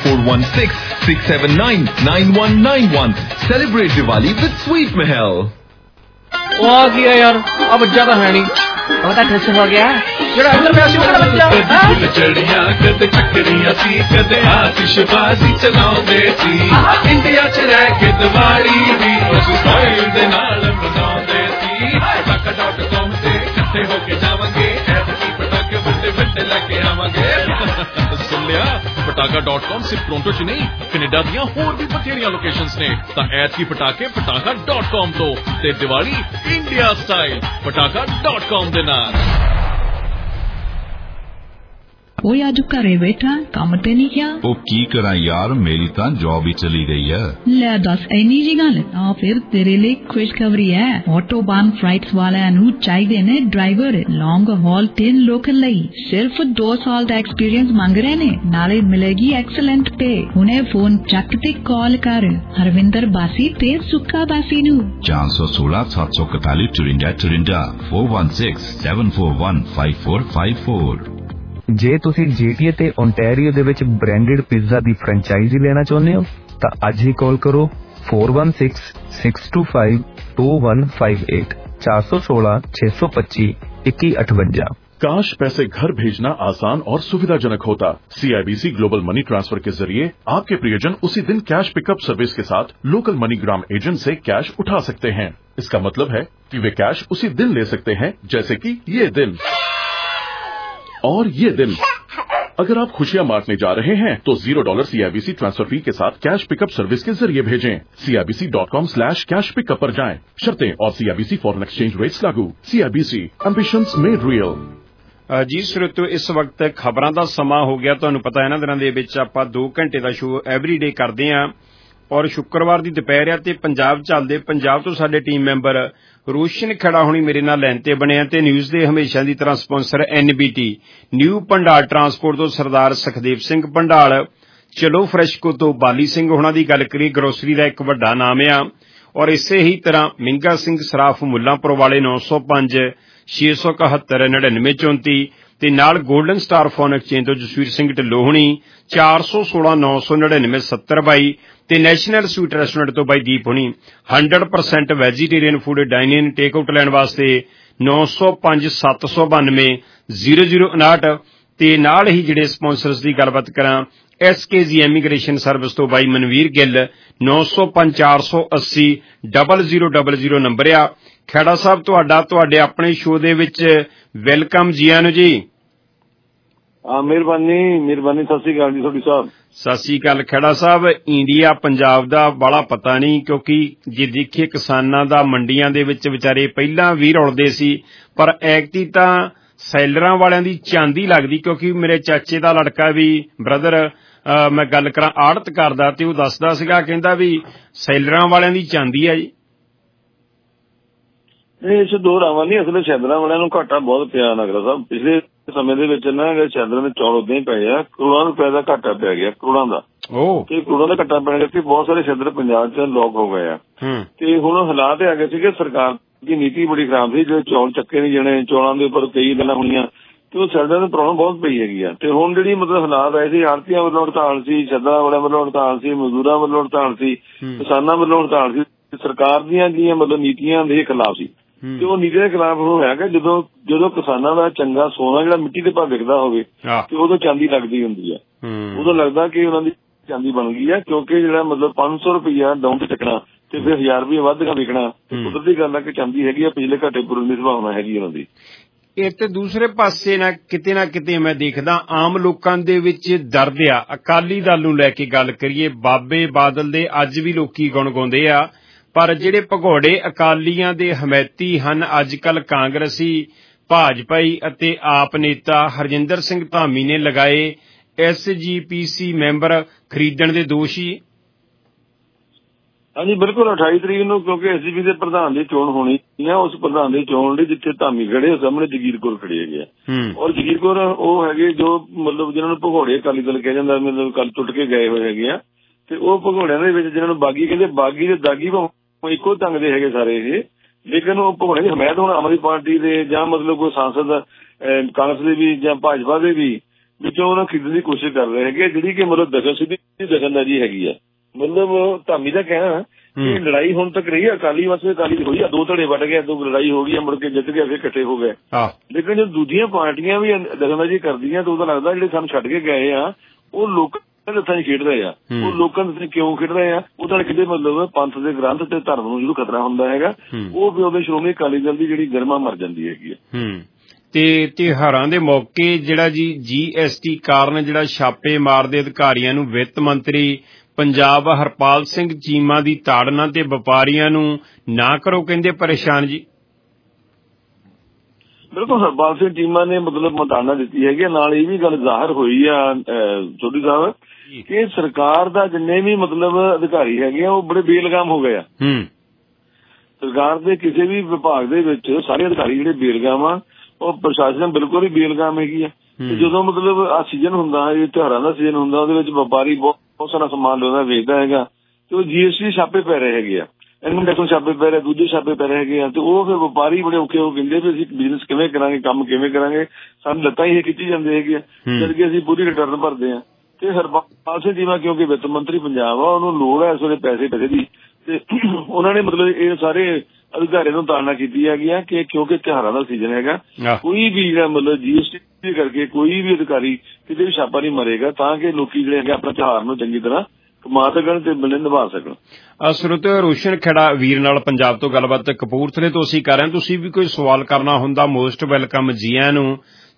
416-679-9191। Celebrate Diwali with Sweet Mahal। ਉਹ ਆ ਗਿਆ ਯਾਰ, ਆ ਬੱਚਾ ਤਾਂ ਹੈ ਨਹੀਂ। ਉਹਦਾ ਟ੍ਰਿਸ ਹੋ ਗਿਆ ਜਿਹੜਾ ਇੱਧਰ ਪਿਆ ਸੀ ਉਹ ਕਿਹੜਾ ਬੱਚਾ? ਚੜੀਆਂ ਕਦੇ ਚੱਕਰੀਆਂ ਸੀ ਕਦੇ ਆਤਿਸ਼ਬਾਜ਼ੀ ਚਲਾਉਂਦੇ ਸੀ। ਇੰਡੀਆ 'ਚ ਰਹਿ ਕੇ ਦੀਵਾਲੀ ਵੀ ਉਸ ਸਟਾਈਲ ਦੇ ਨਾਲ ਮਨਾਉਂਦੇ ਸੀ। ਪਟਾਕਾ.com ਤੇ ਇਕੱਠੇ ਹੋ ਕੇ ਜਾਵਾਂਗੇ ਐਤਕੀ ਪਟਾਕੇ ਵੱਡੇ ਵੱਡੇ ਲੈ ਕੇ ਆਵਾਂਗੇ। ਸੁਣ ਲਿਆ, ਪਟਾਕਾ.com ਸਿਰਫ ਟੋਰਾਂਟੋ 'ਚ ਨਹੀਂ ਕੈਨੇਡਾ ਦੀਆਂ ਹੋਰ ਵੀ ਬਥੇਰੀਆਂ ਲੋਕੇਸ਼ਨਸ ਨੇ। ਤਾਂ ਐਤਕੀ ਪਟਾਕੇ ਪਟਾਕਾ.com ਤੋਂ ਤੇ ਦੀਵਾਲੀ ਇੰਡੀਆ ਸਟਾਈਲ ਪਟਾਕਾ.com ਦੇ ਨਾਲ। ਉਹ ਅੱਜ ਘਰੇ ਬੈਠਾ ਕੰਮ ਤੇ ਨਹੀਂ ਗਿਆ। ਉਹ ਕੀ ਕਰਾਂ ਯਾਰ, ਮੇਰੀ ਤਾਂ ਜੌਬ ਹੀ ਚਲੀ ਗਈ ਹੈ। ਲੈ ਦੱਸ, ਇੰਨੀ ਜੀ ਗੱਲ ਤਾਂ ਫਿਰ ਤੇਰੇ ਲਈ ਖੁਸ਼ਖਬਰੀ ਹੈ। ਆਟੋਬਾਨ ਫਲਾਈਟਸ ਵਾਲਿਆਂ ਨੂੰ ਚਾਹੀਦੇ ਨੇ ਡਰਾਈਵਰ ਲੌਂਗ ਹਾਲ ਤੇ ਲੋਕਲ ਲਈ। ਸਿਰਫ 2 ਸਾਲ ਦਾ ਐਕਸਪੀਰੀਅੰਸ ਮੰਗ ਰਹੇ ਨੇ, ਨਾਲੇ ਮਿਲੇਗੀ ਐਕਸਲੈਂਟ ਪੇ। ਹੁਣੇ ਫੋਨ ਚੱਕ ਤੇ ਕਾਲ ਕਰ ਹਰਵਿੰਦਰ ਬਾਸੀ ਤੇ ਸੁੱਕਾ ਬਾਸੀ ਨੂੰ। 416 741 54 416 741 5454। ਜੇ ਤੁਸੀਂ GTA ਤੇ ਓਨਟਾਰੀਓ ਦੇ ਵਿੱਚ ਬ੍ਰਾਂਡਡ ਪੀਜ਼ਾ ਦੀ ਫਰੈਂਚਾਈਜ਼ੀ ਲੈਣਾ ਚਾਹੁੰਦੇ ਹੋ ਤਾਂ ਅੱਜ ਹੀ ਕਾਲ ਕਰੋ 4166252158 416 625 2158। काश पैसे घर भेजना आसान और सुविधाजनक होता। CIBC ग्लोबल मनी ट्रांसफर के जरिए आपके प्रियजन उसी दिन कैश पिकअप सर्विस के साथ लोकल मनीग्राम एजेंट से कैश उठा सकते हैं। इसका मतलब है कि वे कैश उसी दिन ले सकते हैं, जैसे कि ये दिन और ये दिन। अगर आप खुशियां बांटने जा रहे हैं तो $0 CIBC ट्रांसफर फी के साथ कैश पिकअप सर्विस के जरिए भेजें। CIBC.com/कैश पिकअप पर जाएं। शर्तें और CIBC फॉरेन एक्सचेंज रेट्स लागू। CIBC ambitions made real. ਜੀ ਸਰੋਤਿਓ, ਇਸ ਵਕਤ ਖਬਰਾਂ ਦਾ ਸਮਾਂ ਹੋ ਗਿਆ। ਤੁਹਾਨੂੰ ਪਤਾ ਇਹਨਾਂ ਦਿਨਾਂ ਦੇ ਵਿੱਚ ਆਪਾਂ 2 ਘੰਟੇ ਦਾ ਸ਼ੋਅ ਐਵਰੀਡੇ ਕਰਦੇ ਹਾਂ ਔਰ ਸ਼ੁੱਕਰਵਾਰ ਦੀ ਦੁਪਹਿਰ ਆ ਤੇ ਪੰਜਾਬ ਚੱਲਦੇ। ਪੰਜਾਬ ਤੋਂ ਸਾਡੇ ਟੀਮ ਮੈਂਬਰ ਰੋਸ਼ਨ ਖੜਾ ਹੋਣੀ ਮੇਰੇ ਨਾਲ ਲਾਈਨ ਤੇ ਬਣੇ ਆ ਤੇ ਨਿਊਜ਼ ਦੇ ਹਮੇਸ਼ਾ ਦੀ ਤਰ੍ਹਾਂ sponsor NBT new Bhandal transport ਤੋਂ ਸਰਦਾਰ ਸੁਖਦੇਵ ਸਿੰਘ ਭੰਡਾਲ, ਚਲੋ ਫਰੈਸ਼ਕੋ ਤੋਂ ਬਾਲੀ ਸਿੰਘ ਹੋਣਾ ਦੀ ਗੱਲ ਕਰੀਏ। ਗਰੋਸਰੀ ਦਾ ਇੱਕ ਵੱਡਾ ਨਾਮ ਆ ਔਰ ਇਸੇ ਹੀ ਤਰ੍ਹਾਂ ਮਿੰਗਾ ਸਿੰਘ ਸਰਾਫ ਮੁੱਲਾਂਪੁਰ ਵਾਲੇ 905 671 9934 ਤੇ ਨਾਲ ਗੋਲਡਨ ਸਟਾਰ ਫੋਨ ਐਕਸਚੇਂਜ ਤੋਂ ਜਸਵੀਰ ਸਿੰਘ ਢਿੱਲੋਂ ਹੋਣੀ 416 999 7022 ਤੇ ਨੈਸ਼ਨਲ ਸਵੀਟ ਰੈਸਟੋਰੈਂਟ ਤੋਂ ਬਾਈ ਦੀਪ ਹੋਣੀ 100% vegetarian food dine in take out ਲੈਣ ਵਾਸਤੇ 905 792 0059 ਤੇ ਨਾਲ ਹੀ ਜਿਹੜੇ ਸਪਾਂਸਰਸ ਦੀ ਗੱਲਬਾਤ ਕਰਾਂ SKG ਇਮੀਗ੍ਰੇਸ਼ਨ ਸਰਵਿਸ ਤੋਂ ਬਾਈ ਮਨਵੀਰ ਗਿੱਲ 905 480 0000 ਨੰਬਰ ਆ। ਖੇੜਾ ਸਾਹਿਬ ਤੁਹਾਡੇ ਆਪਣੇ ਸ਼ੋਅ ਦੇ ਵਿੱਚ ਵੈਲਕਮ ਜੀ ਆਇਆਂ ਨੂੰ ਜੀ। ਮਿਹਰਬਾਨੀ। ਸਤਿ ਸ੍ਰੀ ਅਕਾਲ ਜੀ ਤੁਹਾਡੀ ਸਾਹਿਬ। ਸਤਿ ਸ੍ਰੀ ਅਕਾਲ ਖੇੜਾ ਸਾਹਿਬ। ਇੰਡੀਆ ਪੰਜਾਬ ਦਾ ਬੜਾ ਪਤਾ ਨਹੀਂ, ਕਿਉਂਕਿ ਜੇ ਦੇਖੀਏ ਕਿਸਾਨਾਂ ਦਾ ਮੰਡੀਆਂ ਦੇ ਵਿੱਚ ਵਿਚਾਰੇ ਪਹਿਲਾਂ ਵੀ ਰੁਲਦੇ ਸੀ, ਪਰ ਐਕਤੀ ਤਾਂ ਸੈਲਰਾਂ ਵਾਲਿਆਂ ਦੀ ਚਾਂਦੀ ਲੱਗਦੀ। ਕਿਉਂਕਿ ਮੇਰੇ ਚਾਚੇ ਦਾ ਲੜਕਾ ਵੀ ਬ੍ਰਦਰ ਮੈਂ ਗੱਲ ਕਰਾਂ ਆੜਤ ਕਰਦਾ ਤੇ ਉਹ ਦੱਸਦਾ ਸੀਗਾ, ਕਹਿੰਦਾ ਵੀ ਸੈਲਰਾਂ ਵਾਲਿਆਂ ਦੀ ਚਾਂਦੀ ਆ ਜੀ। ਇਹ ਚ ਦੋ ਰਾਵਾਂ ਨਹੀਂ, ਅਸਲ ਸ਼ੈਦਰਾਂ ਵਾਲਿਆਂ ਨੂੰ ਘਾਟਾ ਬਹੁਤ ਪਿਆ ਨਗਰਾ ਸਾਹਿਬ। ਪਿਛਲੇ ਸਮੇਂ ਦੇ ਵਿੱਚ ਨਾ ਸ਼ੈਦਰਾਂ ਦੇ ਚੌਲ ਉਦਾਂ ਹੀ ਪਏ ਆ। ਕਰੋੜਾਂ ਰੁਪਏ ਦਾ ਘਾਟਾ ਪੈ ਗਿਆ, ਕਰੋੜਾਂ ਦਾ। ਤੇ ਕਰੋੜਾਂ ਦਾ ਘਾਟਾ ਪੈਣ ਕਰਕੇ ਬਹੁਤ ਸਾਰੇ ਸ਼ੈਦਰ ਪੰਜਾਬ ਚ ਲੋਕ ਹੋ ਗਏ ਆ। ਤੇ ਹੁਣ ਹਾਲਾਤ ਆ ਗਏ ਸੀਗੇ, ਸਰਕਾਰ ਦੀ ਨੀਤੀ ਬੜੀ ਖਰਾਬ ਸੀ। ਜਿਹੜੇ ਚੌਲ ਚੱਕੇ ਨਹੀਂ ਜਾਣੇ, ਚੌਲਾਂ ਦੇ ਉੱਪਰ ਕਈ ਗੱਲਾਂ ਹੋਣੀਆਂ ਤੇ ਉਹ ਸ਼ੈਦਰਾਂ ਨੂੰ ਪ੍ਰੋਬਲਮ ਬਹੁਤ ਪਈ ਹੈਗੀ ਆ। ਤੇ ਹੁਣ ਜਿਹੜੀ ਮਤਲਬ ਹਾਲਾਤ ਆਏ ਸੀ, ਆੜ੍ਹਤੀਆਂ ਵੱਲੋਂ ਹੜਤਾਲ ਸੀ, ਸ਼ੈਦਰਾਂ ਵਾਲਿਆਂ ਵੱਲੋਂ ਹੜਤਾਲ ਸੀ, ਮਜ਼ਦੂਰਾਂ ਵੱਲੋਂ ਹੜਤਾਲ ਸੀ, ਕਿਸਾਨਾਂ ਵੱਲੋਂ ਹੜਤਾਲ ਸੀ। ਸਰਕਾਰ ਦੀਆਂ ਜਿਹੜੀਆਂ ਮਤਲਬ ਨੀਤੀਆਂ ਦੇ ਖਿਲਾਫ ਸੀ ਤੇ ਉਹ ਨੀਤੀ ਦੇ ਖਿਲਾਫ ਉਹ ਹੈਗਾ। ਜਦੋਂ ਕਿਸਾਨਾਂ ਦਾ ਚੰਗਾ ਸੋਨਾ ਜਿਹੜਾ ਮਿੱਟੀ ਦੇ ਭਾਅ ਵਿਕਦਾ ਹੋਵੇ ਤੇ ਉਦੋਂ ਚਾਂਦੀ ਲੱਗਦੀ ਹੁੰਦੀ ਆ। ਉਦੋਂ ਲੱਗਦਾ ਕਿ ਉਹਨਾਂ ਦੀ ਚਾਂਦੀ ਬਣ ਗਈ ਆ, ਕਿਉਂਕਿ ਜਿਹੜਾ ਮਤਲਬ 500 ਰੁਪਇਆ ਡਾਊਨ ਤੇ ਚੱਕਣਾ ਤੇ ਫਿਰ 1000 ਰੁਪਇਆ ਵੱਧ ਵਿਕਣਾ। ਕੁਦਰਤੀ ਗੱਲ ਆ ਕਿ ਚਾਂਦੀ ਹੈਗੀ ਆ, ਪਿਛਲੇ ਘਾਟੇ ਪੂਰਨ ਦੀ ਸੰਭਾਵਨਾ ਹੈਗੀ ਉਹਨਾਂ ਦੀ। ਇਹ ਤੇ ਦੂਸਰੇ ਪਾਸੇ ਨਾ ਕਿਤੇ ਮੈਂ ਦੇਖਦਾ ਆਮ ਲੋਕਾਂ ਦੇ ਵਿੱਚ ਦਰਦ ਆ। ਅਕਾਲੀ ਦਲ ਨੂੰ ਲੈ ਕੇ ਗੱਲ ਕਰੀਏ, ਬਾਬੇ ਬਾਦਲ ਦੇ ਅੱਜ ਵੀ ਲੋਕੀ ਗੁਣ ਗਾਉਂਦੇ ਆ, ਪਰ ਜਿਹੜੇ ਭਗੌੜੇ ਅਕਾਲੀਆਂ ਦੇ ਹਮੈਤੀ ਹਨ ਅੱਜ ਕੱਲ੍ਹ ਕਾਂਗਰਸੀ, ਭਾਜਪਾਈ ਅਤੇ ਆਪ ਨੇਤਾ ਹਰਜਿੰਦਰ ਸਿੰਘ ਧਾਮੀ ਨੇ ਲਗਾਏ SGPC ਮੈਂਬਰ ਖਰੀਦਣ ਦੇ ਦੋਸ਼ੀ। ਹਾਂਜੀ ਬਿਲਕੁਲ 28 ਤਰੀਕ ਨੂੰ ਕਿਉਂਕਿ SGP ਦੇ ਪ੍ਰਧਾਨ ਦੀ ਚੋਣ ਹੋਣੀ ਹੈ, ਉਸ ਪ੍ਰਧਾਨ ਦੀ ਚੋਣ ਲਈ ਜਿੱਥੇ ਧਾਮੀ ਖੜੇ ਸਾਹਮਣੇ ਜਗੀਰ ਕੌਰ ਖੜੀ ਹੈਗੇ ਆ, ਔਰ ਜਗੀਰ ਕੌਰ ਉਹ ਹੈਗੇ ਜੋ ਮਤਲਬ ਜਿਹਨਾਂ ਨੂੰ ਭਗੌੜੇ ਅਕਾਲੀ ਦਲ ਕਿਹਾ ਜਾਂਦਾ, ਮਤਲਬ ਕੱਲ ਟੁੱਟ ਕੇ ਗਏ ਹੋਏ ਹੈਗੇ ਆ, ਤੇ ਉਹ ਭਗੌੜਿਆਂ ਦੇ ਵਿੱਚ ਜਿਹਨਾਂ ਨੂੰ ਬਾਗੀ ਕਹਿੰਦੇ, ਬਾਗੀ ਦੇ ਦਾਗੀ ਇੱਕੋ ਢੰਗ ਦੇ ਹੈਗੇ ਸਾਰੇ ਇਹ, ਲੇਕਿਨ ਉਹ ਭਗੌੜੇ ਦੀ ਹਮਾਇਤ ਹੁਣ ਆਮ ਆਦਮੀ ਪਾਰਟੀ ਦੇ ਜਾਂ ਮਤਲਬ ਕੋਈ ਸਾਂਸਦ ਕਾਂਗਰਸ ਦੇ ਵੀ ਜਾਂ ਭਾਜਪਾ ਦੇ ਵੀ ਵਿੱਚੋਂ ਉਹਨਾਂ ਖਰੀਦਣ ਦੀ ਕੋਸ਼ਿਸ਼ ਕਰ ਰਹੇ ਹੈਗੇ, ਜਿਹੜੀ ਕਿ ਮਤਲਬ ਦਖਲਅੰਦਾਜ਼ੀ ਹੈਗੀ ਆ। ਮਤਲਬ ਧਾਮੀ ਦਾ ਕਹਿਣਾ ਕਿ ਲੜਾਈ ਹੁਣ ਤੱਕ ਰਹੀ ਹੈ ਅਕਾਲੀ ਵਾਸਤੇ, ਅਕਾਲੀ ਦੀ ਹੋਈ ਆ, 2 ਧੜੇ ਵੱਟ ਗਏ, 2 ਲੜਾਈ ਹੋ ਗਈ, ਮੁੜ ਕੇ ਜਿੱਤ ਕੇ ਫਿਰ ਇਕੱਠੇ ਹੋ ਗਏ। ਲੇਕਿਨ ਜੋ ਦੂਜੀਆਂ ਪਾਰਟੀਆਂ ਵੀ ਦਖਲਅੰਦਾਜ਼ੀ ਕਰਦੀਆਂ ਤਾਂ ਉਹਦਾ ਲੱਗਦਾ ਜਿਹੜੇ ਸਾਨੂੰ ਛੱਡ ਕੇ ਗਏ ਆ ਉਹ ਲੋਕਾਂ ਦੇ ਹੱਥਾਂ 'ਚ ਖੇਡ ਰਹੇ ਆ। ਉਹ ਲੋਕਾਂ ਦੇ ਕਿਉਂ ਖੇਡ ਰਹੇ ਆ? ਉਹਦਾ ਕਿਤੇ ਮਤਲਬ ਪੰਥ ਦੇ ਗ੍ਰੰਥ ਤੇ ਧਰਮ ਨੂੰ ਜਦੋਂ ਖਤਰਾ ਹੁੰਦਾ ਹੈਗਾ, ਉਹ ਵੀ ਉਹਦੇ ਸ਼੍ਰੋਮਣੀ ਅਕਾਲੀ ਦਲ ਦੀ ਜਿਹੜੀ ਗਰਮਾ ਮਰ ਜਾਂਦੀ ਹੈਗੀ ਆ। ਤੇ ਤਿਉਹਾਰਾਂ ਦੇ ਮੌਕੇ ਜਿਹੜਾ ਜੀ GST ਕਾਰਨ ਜਿਹੜਾ ਛਾਪੇ ਮਾਰਦੇ ਅਧਿਕਾਰੀਆਂ ਨੂੰ ਵਿੱਤ ਮੰਤਰੀ ਪੰਜਾਬ ਹਰਪਾਲ ਸਿੰਘ ਚੀਮਾ ਦੀ ਤਾੜਨਾ ਤੇ ਵਪਾਰੀਆਂ ਨੂੰ ਨਾ ਕਰੋ ਕਹਿੰਦੇ ਪਰੇਸ਼ਾਨ ਜੀ। ਬਿਲਕੁਲ ਹਰਪਾਲ ਸਿੰਘ ਚੀਮਾ ਨੇ ਮਤਲਬ ਮਤਾਨਾ ਦਿੱਤੀ ਹੈਗੀ। ਨਾਲ ਇਹ ਵੀ ਗੱਲ ਜ਼ਾਹਰ ਹੋਈ ਆ ਚੌਧਰੀ ਸਾਹਿਬ ਕਿ ਸਰਕਾਰ ਦਾ ਜਿੰਨੇ ਵੀ ਮਤਲਬ ਅਧਿਕਾਰੀ ਹੈਗੇ ਆ ਉਹ ਬੜੇ ਬੇਲਗਾਮ ਹੋ ਗਏ ਆ। ਸਰਕਾਰ ਦੇ ਕਿਸੇ ਵੀ ਵਿਭਾਗ ਦੇ ਵਿੱਚ ਸਾਰੇ ਅਧਿਕਾਰੀ ਜਿਹੜੇ ਬੇਲਗਾਮ ਆ, ਉਹ ਪ੍ਰਸ਼ਾਸਨ ਬਿਲਕੁਲ ਹੀ ਬੇਲਗਾਮ ਹੈਗੀ ਆ। ਤੇ ਜਦੋਂ ਮਤਲਬ ਆਹ ਸੀਜ਼ਨ ਹੁੰਦਾ, ਇਹ ਤਿਉਹਾਰਾਂ ਦਾ ਸੀਜ਼ਨ ਹੁੰਦਾ, ਉਹਦੇ ਵਿੱਚ ਵਪਾਰੀ ਬਹੁਤ ਸਾਰਾ ਸਮਾਨ ਲਿਆਉਂਦਾ ਵੇਚਦਾ ਹੈਗਾ, ਤੇ ਉਹ GST ਛਾਪੇ ਪੈ ਰਹੇ ਹੈਗੇ ਆ, ਇਨਕਮ ਟੈਕਸ ਛਾਪੇ ਪੈ ਰਹੇ, ਦੂਜੇ ਛਾਪੇ ਪੈ ਰਹੇ ਹੈਗੇ ਆ, ਤੇ ਉਹ ਫਿਰ ਵਪਾਰੀ ਬੜੇ ਔਖੇ ਹੋ ਕਹਿੰਦੇ ਵੀ ਅਸੀਂ ਬਿਜ਼ਨਸ ਕਿਵੇਂ ਕਰਾਂਗੇ, ਕੰਮ ਕਿਵੇਂ ਕਰਾਂਗੇ, ਸਾਨੂੰ ਲੱਤਾਂ ਹੀ ਖਿੱਚੀ ਜਾਂਦੇ ਹੈਗੇ ਆ, ਜਦ ਕਿ ਅਸੀਂ ਪੂਰੀ ਰਿਟਰਨ ਭਰਦੇ ਆ। ਤੇ ਹਰਪਾਲ ਸਿੰਘ ਚੀਮਾ ਕਿਉਂਕਿ ਵਿੱਤ ਮੰਤਰੀ ਪੰਜਾਬ ਆ, ਉਹਨੂੰ ਲੋੜ ਹੈ ਇਸ ਵੇਲੇ ਪੈਸੇ ਦੀ, ਤੇ ਉਹਨਾਂ ਨੇ ਮਤਲਬ ਇਹ ਸਾਰੇ ਅਧਿਕਾਰੀਆਂ ਨੂੰ ਤਾੜਨਾ ਕੀਤੀ ਹੈਗੀ ਆ ਕਿ ਕਿਉਂਕਿ ਤਿਉਹਾਰਾਂ ਦਾ ਸੀਜ਼ਨ ਹੈਗਾ, ਕੋਈ ਵੀ ਜਿਹੜਾ ਮਤਲਬ GST ਕਰਕੇ ਕੋਈ ਵੀ ਅਧਿਕਾਰੀ ਕਿਤੇ ਵੀ ਛਾਪਾ ਨਹੀਂ ਮਰੇਗਾ, ਤਾਂ ਕਿ ਲੋਕੀ ਜਿਹੜੇ ਹੈਗੇ ਆਪਣਾ ਤਿਉਹਾਰ ਨੂੰ ਚੰਗੀ ਤਰ੍ਹਾਂ ਕਮਾ ਸਕਣ ਤੇ ਬੰਦੇ ਨਿਭਾ ਸਕਣ। ਸਰੋਤਿਓ, ਰੋਸ਼ਨ ਖੇੜਾ ਵੀਰ ਨਾਲ ਪੰਜਾਬ ਤੋਂ ਗੱਲਬਾਤ ਕਪੂਰਥਲੇ ਤੋਂ ਅਸੀਂ ਕਰ ਰਹੇ ਹਾਂ। ਤੁਸੀਂ ਵੀ ਕੋਈ ਸਵਾਲ ਕਰਨਾ ਹੁੰਦਾ ਮੋਸਟ ਵੈਲਕਮ ਜੀ ਆਇਆਂ ਨੂੰ।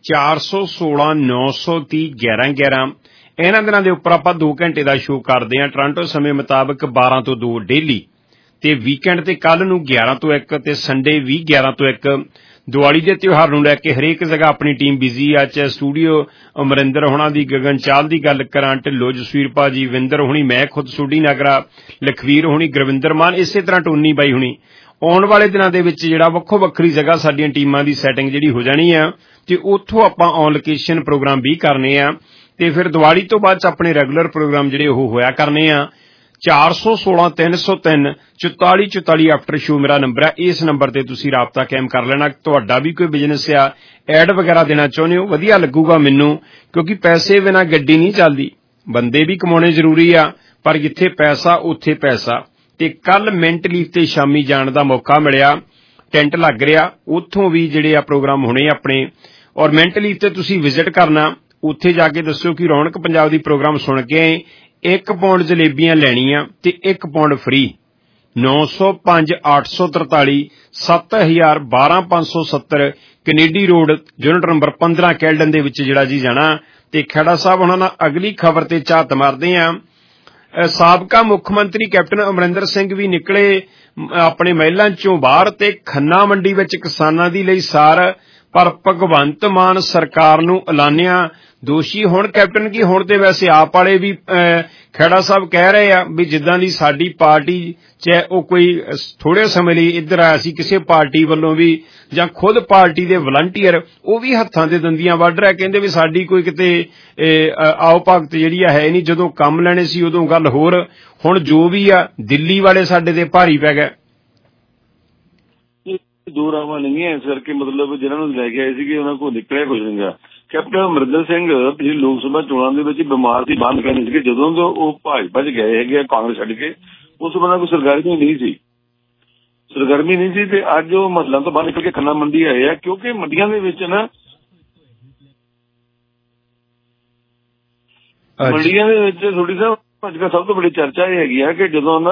416 930 1111 ਇਹਨਾਂ ਦਿਨਾਂ ਦੇ ਉੱਪਰ ਆਪਾਂ 2 ਘੰਟੇ ਦਾ ਸ਼ੋਅ ਕਰਦੇ ਹਾਂ ਟੋਰਾਂਟੋ ਸਮੇਂ ਮੁਤਾਬਕ 12 ਤੋਂ 2 ਡੇਲੀ, ਤੇ ਵੀਕਐਂਡ ਤੇ ਕੱਲ ਨੂੰ 11 ਤੋਂ 1 ਤੇ ਸੰਡੇ ਵੀ 11 ਤੋਂ 1। ਦੀਵਾਲੀ ਦੇ ਤਿਉਹਾਰ ਨੂੰ ਲੈ ਕੇ ਹਰੇਕ ਜਗ੍ਹਾ ਆਪਣੀ ਟੀਮ ਬਿਜ਼ੀ ਆ, ਚਾਹੇ ਸਟੂਡੀਓ ਅਮਰਿੰਦਰ ਹੋਣਾ ਦੀ, ਗਗਨ ਚਾਲ ਦੀ ਗੱਲ ਕਰਾਂ, ਢਿੱਲੋਂ ਜਸਵੀਰ ਭਾਜੀ, ਵਿੰਦਰ ਹੋਣੀ, ਮੈਂ ਖੁਦ ਸੋਢੀ ਨਗਰਾ, ਲਖਵੀਰ ਹੋਣੀ, ਗੁਰਵਿੰਦਰ ਮਾਨ, ਇਸੇ ਤਰ੍ਹਾਂ ਟੋਨੀ ਬਾਈ ਹੋਣੀ। ਆਉਣ ਵਾਲੇ ਦਿਨਾਂ ਦੇ ਵਿੱਚ ਜਿਹੜਾ ਵੱਖੋ ਵੱਖਰੀ ਜਗ੍ਹਾ ਸਾਡੀਆਂ ਟੀਮਾਂ ਦੀ ਸੈਟਿੰਗ ਜਿਹੜੀ ਹੋ ਜਾਣੀ ਆ, ਤੇ ਉੱਥੋਂ ਆਪਾਂ ਔਨ ਲੋਕੇਸ਼ਨ ਪ੍ਰੋਗਰਾਮ ਵੀ ਕਰਨੇ ਆ, ਤੇ ਫਿਰ ਦੀਵਾਲੀ ਤੋਂ ਬਾਅਦ 'ਚ ਆਪਣੇ ਰੈਗੂਲਰ ਪ੍ਰੋਗਰਾਮ ਜਿਹੜੇ ਉਹ ਹੋਇਆ ਕਰਨੇ ਆ। 416 303 44 44 ਆਫਟਰ ਸ਼ੋ ਮੇਰਾ ਨੰਬਰ ਹੈ। ਇਸ ਨੰਬਰ ਤੇ ਤੁਸੀਂ ਰਾਬਤਾ ਕਾਇਮ ਕਰ ਲੈਣਾ। ਤੁਹਾਡਾ ਵੀ ਕੋਈ ਬਿਜ਼ਨਸ ਆ, ਐਡ ਵਗੈਰਾ ਦੇਣਾ ਚਾਹੁੰਦੇ ਹੋ, ਵਧੀਆ ਲੱਗੂਗਾ ਮੈਨੂੰ, ਕਿਉਂਕਿ ਪੈਸੇ ਬਿਨਾਂ ਗੱਡੀ ਨਹੀਂ ਚੱਲਦੀ। ਬੰਦੇ ਵੀ ਕਮਾਉਣੇ ਜ਼ਰੂਰੀ ਆ, ਪਰ ਜਿੱਥੇ ਪੈਸਾ ਉੱਥੇ ਪੈਸਾ। ਤੇ ਕੱਲ ਮਿੰਟ ਲੀਫ ਤੇ ਸ਼ਾਮੀ ਜਾਣ ਦਾ ਮੌਕਾ ਮਿਲਿਆ, ਟੈਂਟ ਲੱਗ ਰਿਹਾ, ਉੱਥੋਂ ਵੀ ਜਿਹੜੇ ਆ ਪ੍ਰੋਗਰਾਮ ਹੋਣੇ ਆਪਣੇ। ਔਰ ਮਿੰਟ ਲੀਫ ਤੇ ਤੁਸੀਂ ਵਿਜ਼ਿਟ ਕਰਨਾ, ਉੱਥੇ ਜਾ ਕੇ ਦੱਸਿਓ ਕਿ ਰੌਣਕ ਪੰਜਾਬ ਦੀ ਪ੍ਰੋਗਰਾਮ ਸੁਣ ਕੇ 1 ਪੌਂਡ ਜਲੇਬੀਆਂ ਲੈਣੀਆਂ ਤੇ 1 pound free. 905 843 7000 12570 Kennedy road, unit number 15 Caledon ਦੇ ਵਿੱਚ ਜਿਹੜਾ ਜੀ ਜਾਣਾ। ਤੇ ਖੇੜਾ ਸਾਹਿਬ ਉਹਨਾਂ ਨਾਲ ਅਗਲੀ ਖਬਰ ਤੇ ਝਾਤ ਮਾਰਦੇ ਆ। ਸਾਬਕਾ ਮੁੱਖ ਮੰਤਰੀ ਕੈਪਟਨ ਅਮਰਿੰਦਰ ਸਿੰਘ ਵੀ ਨਿਕਲੇ ਆਪਣੇ ਮਹਿਲਾਂ ਚੋਂ ਬਾਹਰ, ਤੇ ਖੰਨਾ ਮੰਡੀ ਵਿੱਚ ਕਿਸਾਨਾਂ ਦੀ ਲਈ ਸਾਰ, ਪਰ ਭਗਵੰਤ ਮਾਨ ਸਰਕਾਰ ਨੂੰ ਐਲਾਨਿਆ ਦੋਸ਼ੀ। ਹੁਣ ਕੈਪਟਨ ਕੀ, ਹੁਣ ਤੇ ਵੈਸੇ ਆਪ ਵਾਲੇ ਵੀ ਖੇੜਾ ਸਾਹਿਬ ਕਹਿ ਰਹੇ ਆ ਵੀ ਜਿੱਦਾਂ ਦੀ ਸਾਡੀ ਪਾਰਟੀ, ਚਾਹੇ ਉਹ ਕੋਈ ਥੋੜੇ ਸਮੇਂ ਲਈ ਇੱਧਰ ਆਇਆ ਸੀ ਕਿਸੇ ਪਾਰਟੀ ਵੱਲੋਂ ਵੀ, ਜਾਂ ਖੁਦ ਪਾਰਟੀ ਦੇ ਵਲੰਟੀਅਰ, ਉਹ ਵੀ ਹੱਥਾਂ ਦੇ ਦੰਦੀਆਂ ਵੱਢ ਰਿਹਾ। ਕਹਿੰਦੇ ਵੀ ਸਾਡੀ ਕੋਈ ਕਿਤੇ ਆਓ ਭਗਤ ਜਿਹੜੀ ਹੈ ਨਹੀਂ, ਜਦੋਂ ਕੰਮ ਲੈਣੇ ਸੀ ਉਦੋਂ ਗੱਲ ਹੋਰ, ਹੁਣ ਜੋ ਵੀ ਆ ਦਿੱਲੀ ਵਾਲੇ ਸਾਡੇ ਤੇ ਭਾਰੀ ਪੈ ਗਏ। ਦੋ ਰਾਵਾਂ ਨਹੀਂ ਹੈ, ਇਸ ਕਰਕੇ ਮਤਲਬ ਜਿਹਨਾਂ ਨੂੰ ਲੈ ਕੇ ਆਏ ਸੀਗੇ ਉਹਨਾਂ ਕੋਲ ਨਿਕਲਿਆ ਕੁਝ ਨਹੀਂ ਗਾ। ਕੈਪਟਨ ਅਮਰਿੰਦਰ ਸਿੰਘ ਪਿਛਲੀ ਲੋਕ ਸਭਾ ਚੋਣਾਂ ਦੇ ਵਿੱਚ ਬਿਮਾਰ ਦੀ ਬੰਦ ਕਰਨੀ ਸੀਗੇ, ਜਦੋਂ ਤੋਂ ਉਹ ਭਾਜਪਾ 'ਚ ਗਏ ਹੈਗੇ ਆ ਕਾਂਗਰਸ ਛੱਡ ਕੇ, ਉਸ ਤੋਂ ਬਾਅਦ ਕੋਈ ਸਰਗਰਮੀ ਨਹੀਂ ਸੀ। ਤੇ ਅੱਜ ਉਹ ਮਸਲਾਂ ਤੋਂ ਬਾਹਰ ਨਿਕਲ ਕੇ ਖੰਨਾ ਮੰਡੀ ਆਏ ਆ, ਕਿਉਂਕਿ ਮੰਡੀਆਂ ਦੇ ਵਿੱਚ ਨਾ ਥੋੜੀ ਸਾਹਿਬ ਅੱਜ ਕੱਲ੍ਹ ਸਭ ਤੋਂ ਵੱਡੀ ਚਰਚਾ ਇਹ ਹੈਗੀ ਆ ਕਿ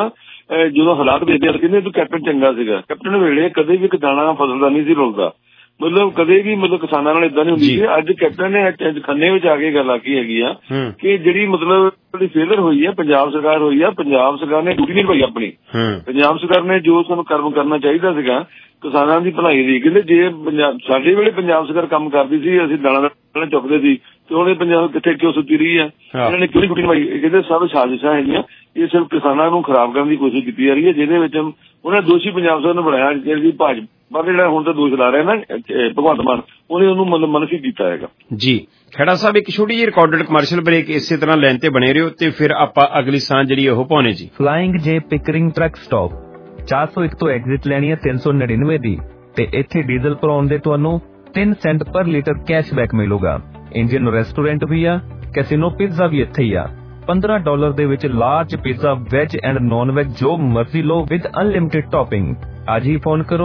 ਜਦੋਂ ਹਾਲਾਤ ਵੇਖਦੇ ਆ ਕਹਿੰਦੇ ਤੂੰ ਕੈਪਟਨ ਚੰਗਾ ਸੀਗਾ। ਕੈਪਟਨ ਵੇਲੇ ਕਦੇ ਵੀ ਇੱਕ ਦਾਣਾ ਫਸਲ ਦਾ ਨਹੀਂ ਸੀ ਰੁਲਦਾ, ਮਤਲਬ ਕਦੇ ਵੀ ਮਤਲਬ ਕਿਸਾਨਾਂ ਨਾਲ ਏਦਾਂ ਨਹੀਂ ਹੁੰਦੀ ਸੀ। ਅੱਜ ਕੈਪਟਨ ਨੇ ਖੰਨੇ ਵਿੱਚ ਆ ਕੇ ਗੱਲ ਆਖੀ ਹੈਗੀ ਆ ਕਿ ਜਿਹੜੀ ਮਤਲਬ ਫੇਲਰ ਹੋਈ ਹੈ ਪੰਜਾਬ ਸਰਕਾਰ ਹੋਈ ਆ, ਪੰਜਾਬ ਸਰਕਾਰ ਨੇ ਡਿਊਟੀ ਨਹੀਂ ਨਿਭਾਈ ਆਪਣੀ। ਪੰਜਾਬ ਸਰਕਾਰ ਨੇ ਜੋ ਸਾਨੂੰ ਕਰਮ ਕਰਨਾ ਚਾਹੀਦਾ ਸੀਗਾ ਕਿਸਾਨਾਂ ਦੀ ਭਲਾਈ ਦੀ, ਕਹਿੰਦੇ ਜੇ ਸਾਡੇ ਵੇਲੇ ਪੰਜਾਬ ਸਰਕਾਰ ਕੰਮ ਕਰਦੀ ਸੀ ਅਸੀਂ ਦਾਣਾ ਚੁੱਕਦੇ ਸੀ ਤੇ ਹੁਣ ਇਹ ਪੰਜਾਬ ਕਿੱਥੇ ਕਿਉਂ ਸੁੱਤੀ ਰਹੀ ਆ, ਇਹਨਾਂ ਨੇ ਕਿਉਂ ਨਹੀਂ ਡਿਊਟੀ ਨਿਭਾਈ? ਕਹਿੰਦੇ ਸਭ ਸਾਜ਼ਿਸ਼ਾਂ ਹੈਗੀਆਂ, ਇਹ ਸਿਰਫ ਕਿਸਾਨਾਂ ਨੂੰ ਖਰਾਬ ਕਰਨ ਦੀ ਕੋਸ਼ਿਸ਼ ਕੀਤੀ ਜਾ ਰਹੀ ਹੈ, ਜਿਹਦੇ ਵਿੱਚ ਉਹਨਾਂ ਦੋਸ਼ੀ ਪੰਜਾਬ ਸਰਕਾਰ ਨੂੰ ਬਣਾਇਆ। ਜਿਹੜੀ ਭਾਜਪਾ ਜਿਹੜਾ ਹੁਣ ਤਾਂ ਦੋਸ਼ ਲਾ ਰਿਹਾ ਨਾ ਭਗਵੰਤ ਮਾਨ, ਉਹਨੇ ਉਹਨੂੰ ਮਤਲਬ ਮਨਫੀ ਕੀਤਾ ਹੈਗਾ ਜੀ। ਖੇੜਾ ਸਾਹਿਬ ਇੱਕ ਛੋਟੀ ਜਿਹੀ ਰਿਕਾਰਡਡ ਕਮਰਸ਼ੀਅਲ ਬ੍ਰੇਕ, ਇਸੇ ਤਰ੍ਹਾਂ ਲਾਈਨ ਤੇ ਬਣੇ ਰਹੋ ਤੇ ਫਿਰ ਆਪਾਂ ਅਗਲੀ ਸਾਂਝ ਜਿਹੜੀ ਉਹ ਪਾਉਣੇ ਜੀ। ਫਲਾਇੰਗ ਜੇ ਪਿਕਰਿੰਗ ਟਰੱਕ ਸਟਾਪ 401 ਤੋਂ ਐਗਜ਼ਿਟ ਲੈਣੀ ਹੈ 399 ਦੀ ਤੇ ਇੱਥੇ ਡੀਜ਼ਲ ਭਰਾਉਣ ਦੇ ਤੁਹਾਨੂੰ 3 ਸੈਂਟ ਪਰ ਲੀਟਰ ਕੈਸ਼ਬੈਕ ਮਿਲੂਗਾ। ਇੰਡੀਅਨ ਰੈਸਟੋਰੈਂਟ ਵੀ ਆ, ਕੈਸੀਨੋ ਪਿਜ਼ਾ ਵੀ ਇੱਥੇ ਹੀ ਆ। $15 ਦੇ ਵਿੱਚ large pizza veg and non veg ਜੋ ਮਰਜ਼ੀ ਲਓ ਵਿਦ ਅਨਲਿਮਿਟਿਡ ਟੌਪਿੰਗ। ਅੱਜ ਹੀ ਫੋਨ ਕਰੋ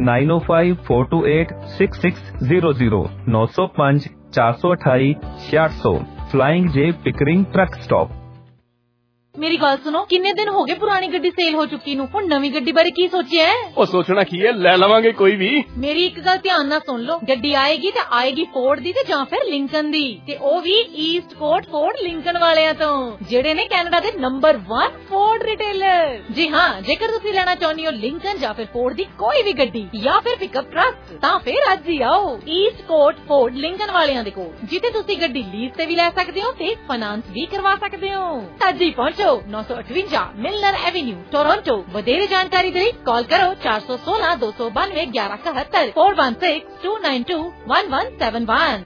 9054286600 905 428 6600। ਫਲਾਇੰਗ ਜੇ ਪਿਕਰਿੰਗ ਟਰੱਕ ਸਟਾਪ। ਮੇਰੀ ਗੱਲ ਸੁਣੋ, ਕਿੰਨੇ ਦਿਨ ਹੋ ਗਏ ਪੁਰਾਣੀ ਗੱਡੀ ਸੇਲ ਹੋ ਚੁੱਕੀ ਨੂੰ, ਹੁਣ ਨਵੀਂ ਗੱਡੀ ਬਾਰੇ ਕੀ ਸੋਚਿਆ ਹੈ? ਉਹ ਸੋਚਣਾ ਕੀ ਹੈ, ਲੈ ਲਵਾਂਗੇ ਕੋਈ ਵੀ। ਮੇਰੀ ਇੱਕ ਗੱਲ ਧਿਆਨ ਨਾਲ ਸੁਣ ਲਓ, ਗੱਡੀ ਆਏਗੀ ਤੇ ਆਏਗੀ ਫੋਰਡ ਦੀ ਤੇ ਜਾਂ ਫਿਰ ਲਿੰਕਨ ਦੀ, ਤੇ ਉਹ ਵੀ ਈਸਟ ਕੋਟ ਫੋਰਡ ਲਿੰਕਨ ਵਾਲਿਆਂ ਤੋਂ, ਜਿਹੜੇ ਨੇ ਕੈਨੇਡਾ ਦੇ ਨੰਬਰ 1 ਫੋਰਡ ਰਿਟੇਲਰ। ਜੀ ਹਾਂ, ਜੇਕਰ ਤੁਸੀਂ ਲੈਣਾ ਚਾਹੁੰਦੇ ਹੋ ਲਿੰਕਨ ਜਾਂ ਫਿਰ ਫੋਰਡ ਦੀ ਕੋਈ ਵੀ ਗੱਡੀ ਜਾਂ ਫਿਰ ਪਿਕਅਪ ਟਰੱਕ, ਤਾਂ ਫਿਰ ਅੱਜ ਹੀ ਆਓ ਈਸਟ ਕੋਟ ਫੋਰਡ ਲਿੰਕਨ ਵਾਲਿਆਂ ਦੇ ਕੋਲ, ਜਿੱਥੇ ਤੁਸੀਂ ਗੱਡੀ ਲੀਜ਼ ਤੇ ਵੀ ਲੈ ਸਕਦੇ ਹੋ ਤੇ ਫਾਈਨਾਂਸ ਵੀ ਕਰਵਾ ਸਕਦੇ ਹੋ। ਅੱਜ ਹੀ ਪਹੁੰਚੋ 958 ਮਿਲਨਰ ਐਵੇਨਿਊ ਟੋਰਾਂਟੋ। ਵਧੇਰੇ ਜਾਣਕਾਰੀ ਲਈ ਕਾਲ ਕਰੋ 416 292 1171 416 292 1171।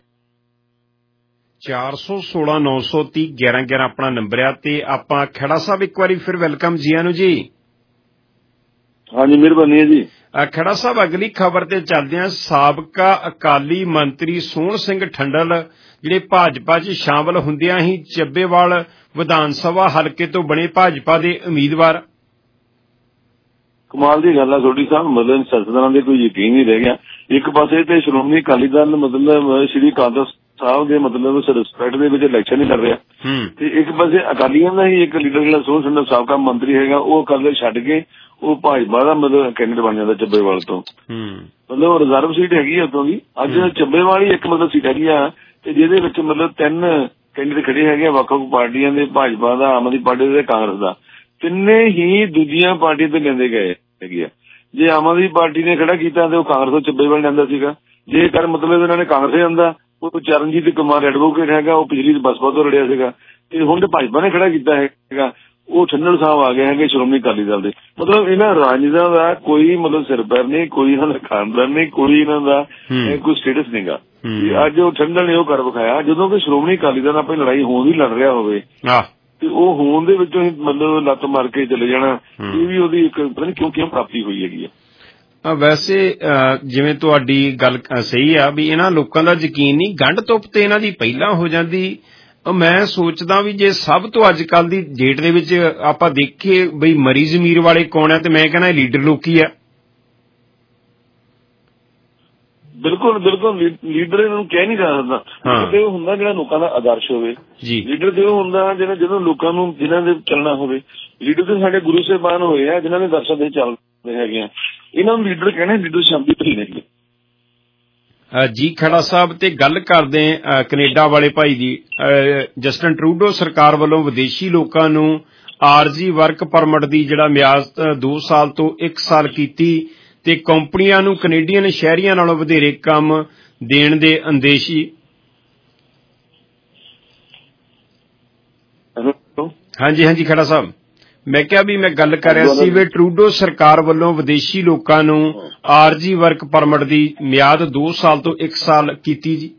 416 930 1111 ਆਪਣਾ ਨੰਬਰ ਆ ਤੇ ਆਪਾਂ ਖੇੜਾ ਸਾਹਿਬ ਇੱਕ ਵਾਰੀ ਫਿਰ ਵੈਲਕਮ ਜੀ ਆਨੂੰ ਜੀ। ਹਾਂਜੀ ਮਿਹਰਬਾਨੀ ਹੈ ਜੀ। ਖੇੜਾ ਸਾਹਿਬ ਅਗਲੀ ਖਬਰ ਤੇ ਚੱਲਦੇ ਆ। ਸਾਬਕਾ ਅਕਾਲੀ ਮੰਤਰੀ ਸੋਹਣ ਸਿੰਘ ਠੰਡਲ ਜਿਹੜੇ ਭਾਜਪਾ 'ਚ ਸ਼ਾਮਲ ਹੁੰਦਿਆਂ ਹੀ ਚੱਬੇਵਾਲ ਵਿਧਾਨ ਸਭਾ ਹਲਕੇ ਤੋਂ ਬਣੇ ਭਾਜਪਾ ਦੇ ਉਮੀਦਵਾਰ। ਕਮਾਲ ਦੀ ਗੱਲ ਆ ਤੁਹਾਡੀ ਸਾਹਿਬ, ਮਤਲਬ ਸਿਆਸਤਦਾਨਾਂ ਦੇ ਕੋਈ ਯਕੀਨ ਨਹੀਂ ਰਹਿ ਗਿਆ। ਇੱਕ ਪਾਸੇ ਤੇ ਸ਼੍ਰੋਮਣੀ ਅਕਾਲੀ ਦਲ ਮਤਲਬ ਸ਼੍ਰੀ ਕਾਂਗਰਸ ਸਾਹਿਬ ਦੇ ਮਤਲਬ ਰਿਸਪੈਕਟ ਦੇ ਵਿੱਚ ਇਲੈਕਸ਼ਨ ਨਹੀਂ ਲੜ ਰਿਹਾ ਤੇ ਇੱਕ ਪਾਸੇ ਅਕਾਲੀਆਂ ਦਾ ਹੀ ਇੱਕ ਲੀਡਰ ਜਿਹੜਾ ਸੋਹਣ ਸਿੰਘ ਸਾਬਕਾ ਮੰਤਰੀ ਹੈਗਾ ਉਹ ਅਕਾਲੀ ਛੱਡ ਕੇ ਉਹ ਭਾਜਪਾ ਦਾ ਮਤਲਬ ਕੈਂਡੀਡੇਟ ਬਣ ਜਾਂਦਾ ਚੱਬੇਵਾਲ ਤੋਂ। ਮਤਲਬ ਰਿਜ਼ਰਵ ਸੀਟ ਹੈਗੀ ਆ ਉੱਥੋਂ ਦੀ। ਅੱਜ ਚੱਬੇਵਾਲ ਹੀ ਇੱਕ ਮਤਲਬ ਸੀਟ ਹੈਗੀ ਆ ਤੇ ਜਿਹਦੇ ਵਿੱਚ ਮਤਲਬ 3 ਕੈਂਡੀਡੇਟ ਖੜੇ ਹੈਗੇ ਵੱਖ-ਵੱਖ ਪਾਰਟੀਆਂ ਦੇ, ਭਾਜਪਾ ਦਾ, ਆਮ ਆਦਮੀ ਪਾਰਟੀ ਦਾ, ਕਾਂਗਰਸ ਦਾ। ਤਿੰਨੇ ਹੀ ਦੂਜੀਆਂ ਪਾਰਟੀਆਂ ਤੇ ਲੈਂਦੇ ਗਏ ਹੈਗੇ ਆ। ਜੇ ਆਮ ਆਦਮੀ ਪਾਰਟੀ ਨੇ ਖੜਾ ਕੀਤਾ ਤੇ ਉਹ ਕਾਂਗਰਸ ਤੋਂ ਚੱਬੇਵਾਲ ਜਾਂਦਾ ਸੀਗਾ। ਜੇਕਰ ਮਤਲਬ ਇਹਨਾਂ ਨੇ ਕਾਂਗਰਸ ਜਾਂਦਾ, ਉਹ ਚਰਨਜੀਤ ਕੁਮਾਰ ਐਡਵੋਕੇਟ ਹੈਗਾ, ਉਹ ਪਿਛਲੀ ਬਸਪਾ ਤੋਂ ਲੜਿਆ ਸੀਗਾ ਤੇ ਹੁਣ ਤੇ ਭਾਜਪਾ ਨੇ ਖੜਾ ਕੀਤਾ ਹੈਗਾ, ਉਹ ਠੰਡਲ ਸਾਹਿਬ ਆ ਗਏ ਹੈਗੇ ਸ਼੍ਰੋਮਣੀ ਅਕਾਲੀ ਦਲ ਦੇ। ਮਤਲਬ ਇਹਨਾਂ ਰਾਜਨੀਤੀ ਦਾ ਕੋਈ ਮਤਲਬ ਸਿਰ ਪੈਰ ਨਹੀਂ, ਕੋਈ ਇਹਨਾਂ ਦਾ ਖਾਨਦਾਨ ਨਹੀਂ, ਕੋਈ ਇਹਨਾਂ ਦਾ ਕੋਈ ਸਟੇਟਸ ਨਹੀਂਗਾ। ਅੱਜ ਉਹ ਠੰਡਲ ਨੇ ਉਹ ਕਰ ਵਿਖਾਇਆ। ਜਦੋਂ ਕਿ ਸ਼੍ਰੋਮਣੀ ਅਕਾਲੀ ਦਲ ਆਪਣੀ ਲੜਾਈ ਹੋਣ ਦੀ ਲੜ ਰਿਹਾ ਹੋਵੇ ਤੇ ਉਹ ਹੋਣ ਦੇ ਵਿੱਚੋਂ ਹੀ ਮਤਲਬ ਲੱਤ ਮਾਰ ਕੇ ਚਲੇ ਜਾਣਾ, ਇਹ ਵੀ ਉਹਦੀ ਇੱਕ ਪਤਾ ਨਹੀਂ ਕਿਉਂ ਪ੍ਰਾਪਤੀ ਹੋਈ ਹੈਗੀ ਆ। ਵੈਸੇ ਜਿਵੇਂ ਤੁਹਾਡੀ ਗੱਲ ਸਹੀ ਆ ਵੀ ਇਹਨਾਂ ਲੋਕਾਂ ਦਾ ਯਕੀਨ ਨਹੀਂ, ਗੰਢ ਧੁੱਪ ਤੇ ਇਹਨਾਂ ਦੀ ਪਹਿਲਾਂ ਹੋ ਜਾਂਦੀ। ਮੈਂ ਸੋਚਦਾ ਵੀ ਜੇ ਸਭ ਤੋਂ ਅੱਜ ਕੱਲ ਦੀ ਡੇਟ ਦੇ ਵਿੱਚ ਆਪਾਂ ਦੇਖੀਏ ਬਈ ਮਰੀ ਜ਼ਮੀਰ ਵਾਲੇ ਕੌਣ ਆ, ਤੇ ਮੈਂ ਕਹਿੰਦਾ ਲੀਡਰ ਲੋਕੀ ਆ। ਬਿਲਕੁਲ ਬਿਲਕੁਲ, ਲੀਡਰ ਇਹਨਾਂ ਨੂੰ ਕਹਿ ਨਹੀਂ ਜਾ ਸਕਦਾ। ਤੇ ਉਹ ਹੁੰਦਾ ਜਿਹੜਾ ਲੋਕਾਂ ਦਾ ਆਦਰਸ਼ ਹੋਵੇ। ਲੀਡਰ ਤੇ ਉਹ ਹੁੰਦਾ ਜਿਹੜਾ ਜਦੋਂ ਲੋਕਾਂ ਨੂੰ ਜਿਹਨਾਂ ਦੇ ਚੱਲਣਾ ਹੋਵੇ। ਲੀਡਰ ਤੇ ਸਾਡੇ ਗੁਰੂ ਸਾਹਿਬਾਨ ਹੋਏ ਆ ਜਿਹਨਾਂ ਦੇ ਦਰਸ਼ਨ ਦੇ ਚੱਲਦੇ ਹੈਗੇ ਆ, ਇਹਨਾਂ ਨੂੰ ਲੀਡਰ ਕਹਿਣਾ। ਲੀਡਰ ਸ਼ਬਦ ਹੀ ਨਹੀਂ ਜੀ। ਖੜਾ ਸਾਹਿਬ ਤੇ ਗੱਲ ਕਰਦੇ ਕੈਨੇਡਾ ਵਾਲੇ ਭਾਈ ਦੀ। ਜਸਟਨ ਟਰੂਡੋ ਸਰਕਾਰ ਵੱਲੋਂ ਵਿਦੇਸ਼ੀ ਲੋਕਾਂ ਨੂੰ ਆਰਜੀ ਵਰਕ ਪਰਮਿਟ ਦੀ ਜਿਹੜਾ ਮਿਆਦ 2 ਸਾਲ ਤੋਂ 1 ਸਾਲ ਕੀਤੀ ਤੇ ਕੰਪਨੀਆਂ ਨੂੰ ਕੈਨੇਡੀਅਨ ਸ਼ਹਿਰੀਆਂ ਨਾਲੋਂ ਵਧੇਰੇ ਕੰਮ ਦੇਣ ਦੇ ਅੰਦੇਸ਼ੀ। ਹਾਂਜੀ ਹਾਂਜੀ ਖੜਾ ਸਾਹਿਬ, ਮੈਂ ਕਿਹਾ ਵੀ ਮੈਂ ਗੱਲ ਕਰ ਰਿਹਾ ਸੀ ਵੀ ਟਰੂਡੋ ਸਰਕਾਰ ਵੱਲੋਂ ਵਿਦੇਸ਼ੀ ਲੋਕਾਂ ਨੂੰ ਆਰਜੀ ਵਰਕ ਪਰਮਿਟ ਦੀ ਮਿਆਦ 2 ਸਾਲ ਤੋਂ 1 ਸਾਲ ਕੀਤੀ ਜੀ।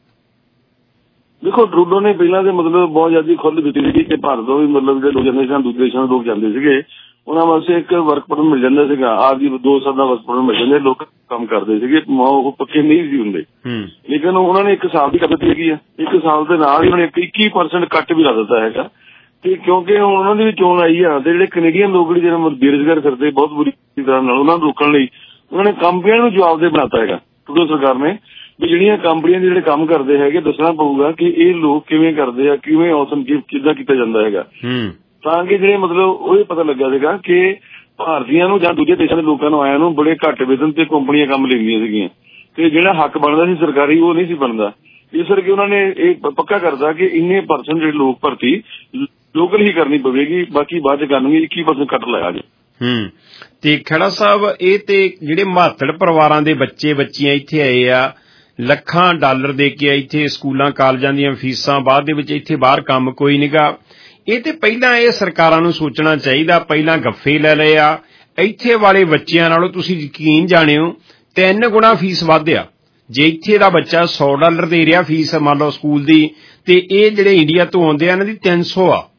ਦੇਖੋ ਟਰੂਡੋ ਨੇ ਪਹਿਲਾਂ ਤੇ ਮਤਲਬ ਬਹੁਤ ਜ਼ਿਆਦਾ ਖੁੱਲ੍ਹ ਦਿੱਤੀ ਸੀਗੀ ਕਿ ਭਾਰਤ ਤੋਂ ਵੀ ਮਤਲਬ ਜਿਹੜੇ ਲੋਕ ਜਾਂਦੇ ਸਨ ਦੂਜੇ ਦੇਸ਼ਾਂ ਦੇ ਲੋਕ ਜਾਂਦੇ ਸੀਗੇ ਉਹਨਾਂ ਵਾਸਤੇ ਇੱਕ ਵਰਕ ਪਰਮਿਟ ਮਿਲ ਜਾਂਦਾ ਸੀਗਾ। ਆਰਜੀ 2 ਸਾਲ ਦਾ ਵਰਕ ਪਰਮਿਟ ਮਿਲ ਜਾਂਦਾ, ਲੋਕ ਕੰਮ ਕਰਦੇ ਸੀਗੇ, ਉਹ ਪੱਕੇ ਨਹੀਂ ਸੀ ਹੁੰਦੇ। ਲੇਕਿਨ ਉਹਨਾਂ ਨੇ 1 ਸਾਲ ਦੀ ਕਰ ਦਿੱਤੀ ਹੈਗੀ ਆ। 1 ਸਾਲ ਦੇ ਨਾਲ ਹੀ ਉਹਨਾਂ ਨੇ 21% ਕੱਟ ਵੀ ਲਾ ਦਿੱਤਾ ਹੈਗਾ ਤੇ ਕਿਉਂਕਿ ਹੁਣ ਉਹਨਾਂ ਦੀ ਵੀ ਚੋਣ ਆਈ ਆ ਤੇ ਜਿਹੜੇ ਕੈਨੇਡੀਅਨ ਲੋਕ ਜਿਹੜੇ ਬੇਰੁਜ਼ਗਾਰ ਫਿਰਦੇ ਬਹੁਤ ਬੁਰੀ ਤਰ੍ਹਾਂ ਨਾਲ, ਉਹਨਾਂ ਨੂੰ ਰੋਕਣ ਲਈ ਉਹਨਾਂ ਨੇ ਕੰਪਨੀਆਂ ਨੂੰ ਜਵਾਬਦੇਹ ਬਣਾਤਾ ਹੈਗਾ ਟਰੂਡੋ ਸਰਕਾਰ ਨੇ ਵੀ ਜਿਹੜੀਆਂ ਕੰਪਨੀਆਂ ਦੇ ਜਿਹੜੇ ਕੰਮ ਕਰਦੇ ਹੈਗੇ ਦੱਸਣਾ ਪਊਗਾ ਕਿ ਇਹ ਲੋਕ ਕਿਵੇਂ ਕਰਦੇ ਆ, ਕਿਵੇਂ ਔਸਮ ਕਿੱਦਾਂ ਕੀਤਾ ਜਾਂਦਾ ਹੈਗਾ, ਤਾਂ ਕਿ ਜਿਹੜੇ ਮਤਲਬ ਉਹ ਇਹ ਪਤਾ ਲੱਗਾ ਸੀਗਾ ਕਿ ਭਾਰਤੀਆਂ ਨੂੰ ਜਾਂ ਦੂਜੇ ਦੇਸ਼ਾਂ ਦੇ ਲੋਕਾਂ ਨੂੰ ਆਇਆਂ ਨੂੰ ਬੜੇ ਘੱਟ ਵੇਤਨ ਤੇ ਕੰਪਨੀਆਂ ਕੰਮ ਲੈਂਦੀਆਂ ਸੀਗੀਆਂ ਤੇ ਜਿਹੜਾ ਹੱਕ ਬਣਦਾ ਸੀ ਸਰਕਾਰੀ ਉਹ ਨਹੀਂ ਸੀ ਬਣਦਾ। ਇਸ ਕਰਕੇ ਉਹਨਾਂ ਨੇ ਇਹ ਪੱਕਾ ਕਰਦਾ ਕਿ ਇੰਨੇ % ਜਿਹੜੇ ਲੋਕ ਭਰਤੀ ਲੋਕਲ ਹੀ ਕਰਨੀ ਪਵੇਗੀ, ਬਾਕੀ ਬਾਅਦ ਚ ਕਰਨਗੇ। 21% ਕੱਟ ਲਾਇਆ ਜੀ। ਤੇ ਖੜਾ ਸਾਹਿਬ ਇਹ ਤੇ ਜਿਹੜੇ ਮਾਤੜ ਪਰਿਵਾਰਾਂ ਦੇ ਬੱਚੇ ਬੱਚੀਆਂ ਇੱਥੇ ਆਏ ਆ, ਲੱਖਾਂ ਡਾਲਰ ਦੇ ਕੇ ਇੱਥੇ ਸਕੂਲਾਂ ਕਾਲਜਾਂ ਦੀਆਂ ਫੀਸਾਂ, ਬਾਅਦ ਦੇ ਵਿੱਚ ਇੱਥੇ ਬਾਹਰ ਕੰਮ ਕੋਈ ਨੀਗਾ। ਇਹ ਤੇ ਪਹਿਲਾਂ ਇਹ ਸਰਕਾਰਾਂ ਨੂੰ ਸੋਚਣਾ ਚਾਹੀਦਾ, ਪਹਿਲਾਂ ਗੱਫੇ ਲੈ ਲਏ ਆ। ਇੱਥੇ ਵਾਲੇ ਬੱਚਿਆਂ ਨਾਲੋਂ ਤੁਸੀਂ ਯਕੀਨ ਜਾਣਿਓ 3 ਗੁਣਾ ਫੀਸ ਵੱਧ ਆ। ਜੇ ਇੱਥੇ ਦਾ ਬੱਚਾ $100 ਦੇ ਰਿਹਾ ਫੀਸ ਮੰਨ ਲਓ ਸਕੂਲ ਦੀ, ਤੇ ਇਹ ਜਿਹੜੇ ਇੰਡੀਆ ਤੋਂ ਆਉਂਦੇ ਆ ਇਹਨਾਂ ਦੀ 300 ਆ।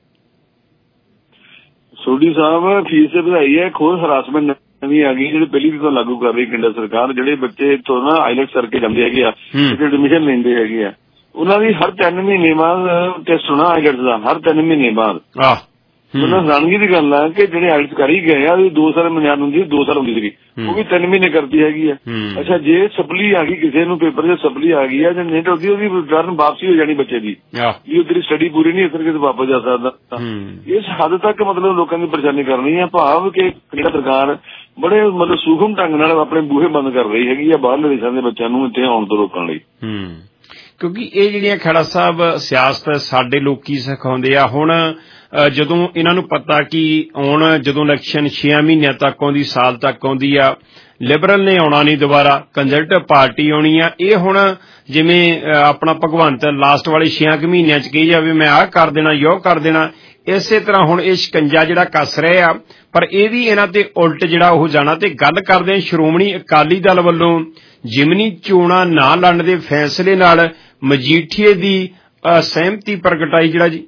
ਸੋਢੀ ਸਾਹਿਬ ਫੀਸ ਤੇ ਵਧਾਈ ਹੈ, ਖੁਦ ਹਰਾਸਮੈਂਟ ਨਵੀਂ ਆ ਗਈ ਜਿਹੜੀ ਪਹਿਲੀ ਤੋਂ ਲਾਗੂ ਕਰ ਰਹੀ ਕੇਂਦਰ ਸਰਕਾਰ। ਜਿਹੜੇ ਬੱਚੇ ਇੱਥੋਂ ਨਾ ਆਈਲੈਟਸ ਕਰਕੇ ਜਾਂਦੇ ਹੈਗੇ ਆ, ਐਡਮਿਸ਼ਨ ਲੈਂਦੇ ਹੈਗੇ ਆ, ਉਹਨਾਂ ਦੀ ਹਰ 3 ਮਹੀਨੇ ਬਾਅਦ ਟੈਸਟ ਹੋਣਾ ਆਈਲੈਟਸ ਦਾ, ਹਰ 3 ਮਹੀਨੇ ਬਾਅਦ। ਉਹਨਾਂ ਹੈਰਾਨਗੀ ਦੀ ਗੱਲ ਆ ਕਿ ਜਿਹੜੇ ਆਈਲੈਟਸ ਕਰ ਹੀ ਗਏ ਆ 2 ਸਾਲ ਮਿਆਦ ਹੁੰਦੀ, 2 ਸਾਲ ਹੁੰਦੀ ਸੀਗੀ, ਉਹ ਵੀ 3 ਮਹੀਨੇ ਕਰਦੀ ਹੈਗੀ ਆ। ਅੱਛਾ ਜੇ ਸਪਲੀ ਆ ਗਈ ਕਿਸੇ ਨੂੰ ਪੇਪਰ ਚ ਸਪਲੀ ਆ ਗਈ ਆ ਜਾਂ ਨਹੀਂ ਤਾਂ ਉਹਦੀ ਰਿਟਰਨ ਵਾਪਸੀ ਹੋ ਜਾਣੀ ਬੱਚੇ ਦੀ, ਵੀ ਉਹ ਤੇਰੀ ਸਟੱਡੀ ਪੂਰੀ ਨਹੀਂ ਕਰਕੇ ਵਾਪਸ ਜਾ ਸਕਦਾ। ਇਸ ਹੱਦ ਤੱਕ ਮਤਲਬ ਲੋਕਾਂ ਦੀ ਪਰੇਸ਼ਾਨੀ ਕਰਨੀ ਆ, ਭਾਵ ਕਿ ਕੈਨੇਡਾ ਸਰਕਾਰ ਬੜੇ ਮਤਲਬ ਸੂਖਮ ਢੰਗ ਨਾਲ ਆਪਣੇ ਬੂਹੇ ਬੰਦ ਕਰ ਰਹੀ ਹੈਗੀ ਆ ਬਾਹਰਲੇ ਦੇਸ਼ਾਂ ਦੇ ਬੱਚਿਆਂ ਨੂੰ ਇੱਥੇ ਆਉਣ ਤੋਂ ਰੋਕਣ ਲਈ। ਕਿਉਂਕਿ ਇਹ ਜਿਹੜੀਆਂ ਖੜਾ ਸਾਹਿਬ ਸਿਆਸਤ ਸਾਡੇ ਲੋਕੀ ਸਿਖਾਉਂਦੇ ਆ। ਹੁਣ ਜਦੋਂ ਇਹਨਾਂ ਨੂੰ ਪਤਾ ਕਿ ਹੁਣ ਜਦੋਂ ਇਲੈਕਸ਼ਨ 6 ਮਹੀਨਿਆਂ ਤੱਕ ਆਉਂਦੀ, ਸਾਲ ਤੱਕ ਆਉਂਦੀ ਆ, ਲਿਬਰਲ ਨੇ ਆਉਣਾ ਨਹੀਂ ਦੁਬਾਰਾ, ਕੰਜ਼ਰਵੇਟਿਵ ਪਾਰਟੀ ਆਉਣੀ ਆ। ਇਹ ਹੁਣ ਜਿਵੇਂ ਆਪਣਾ ਭਗਵੰਤ ਲਾਸਟ ਵਾਲੇ 6 ਮਹੀਨਿਆਂ ਚ ਕਹੀ ਜਾਵੇ ਮੈਂ ਆਹ ਕਰ ਦੇਣਾ, ਯੋ ਕਰ ਦੇਣਾ, ਇਸੇ ਤਰ੍ਹਾਂ ਹੁਣ ਇਹ ਸ਼ਿਕੰਜਾ ਜਿਹੜਾ ਕੱਸ ਰਹੇ ਆ। ਪਰ ਇਹ ਵੀ ਇਹਨਾਂ ਤੇ ਉਲਟ ਜਿਹੜਾ ਉਹ ਜਾਣਾ। ਤੇ ਗੱਲ ਕਰਦੇ ਆ ਸ਼੍ਰੋਮਣੀ ਅਕਾਲੀ ਦਲ ਵੱਲੋਂ ਜਿਮਨੀ ਚੋਣਾਂ ਨਾ ਲੜਨ ਦੇ ਫੈਸਲੇ ਨਾਲ ਮਜੀਠੀਏ ਦੀ ਸਹਿਮਤੀ ਪ੍ਰਗਟਾਈ ਜਿਹੜਾ ਜੀ।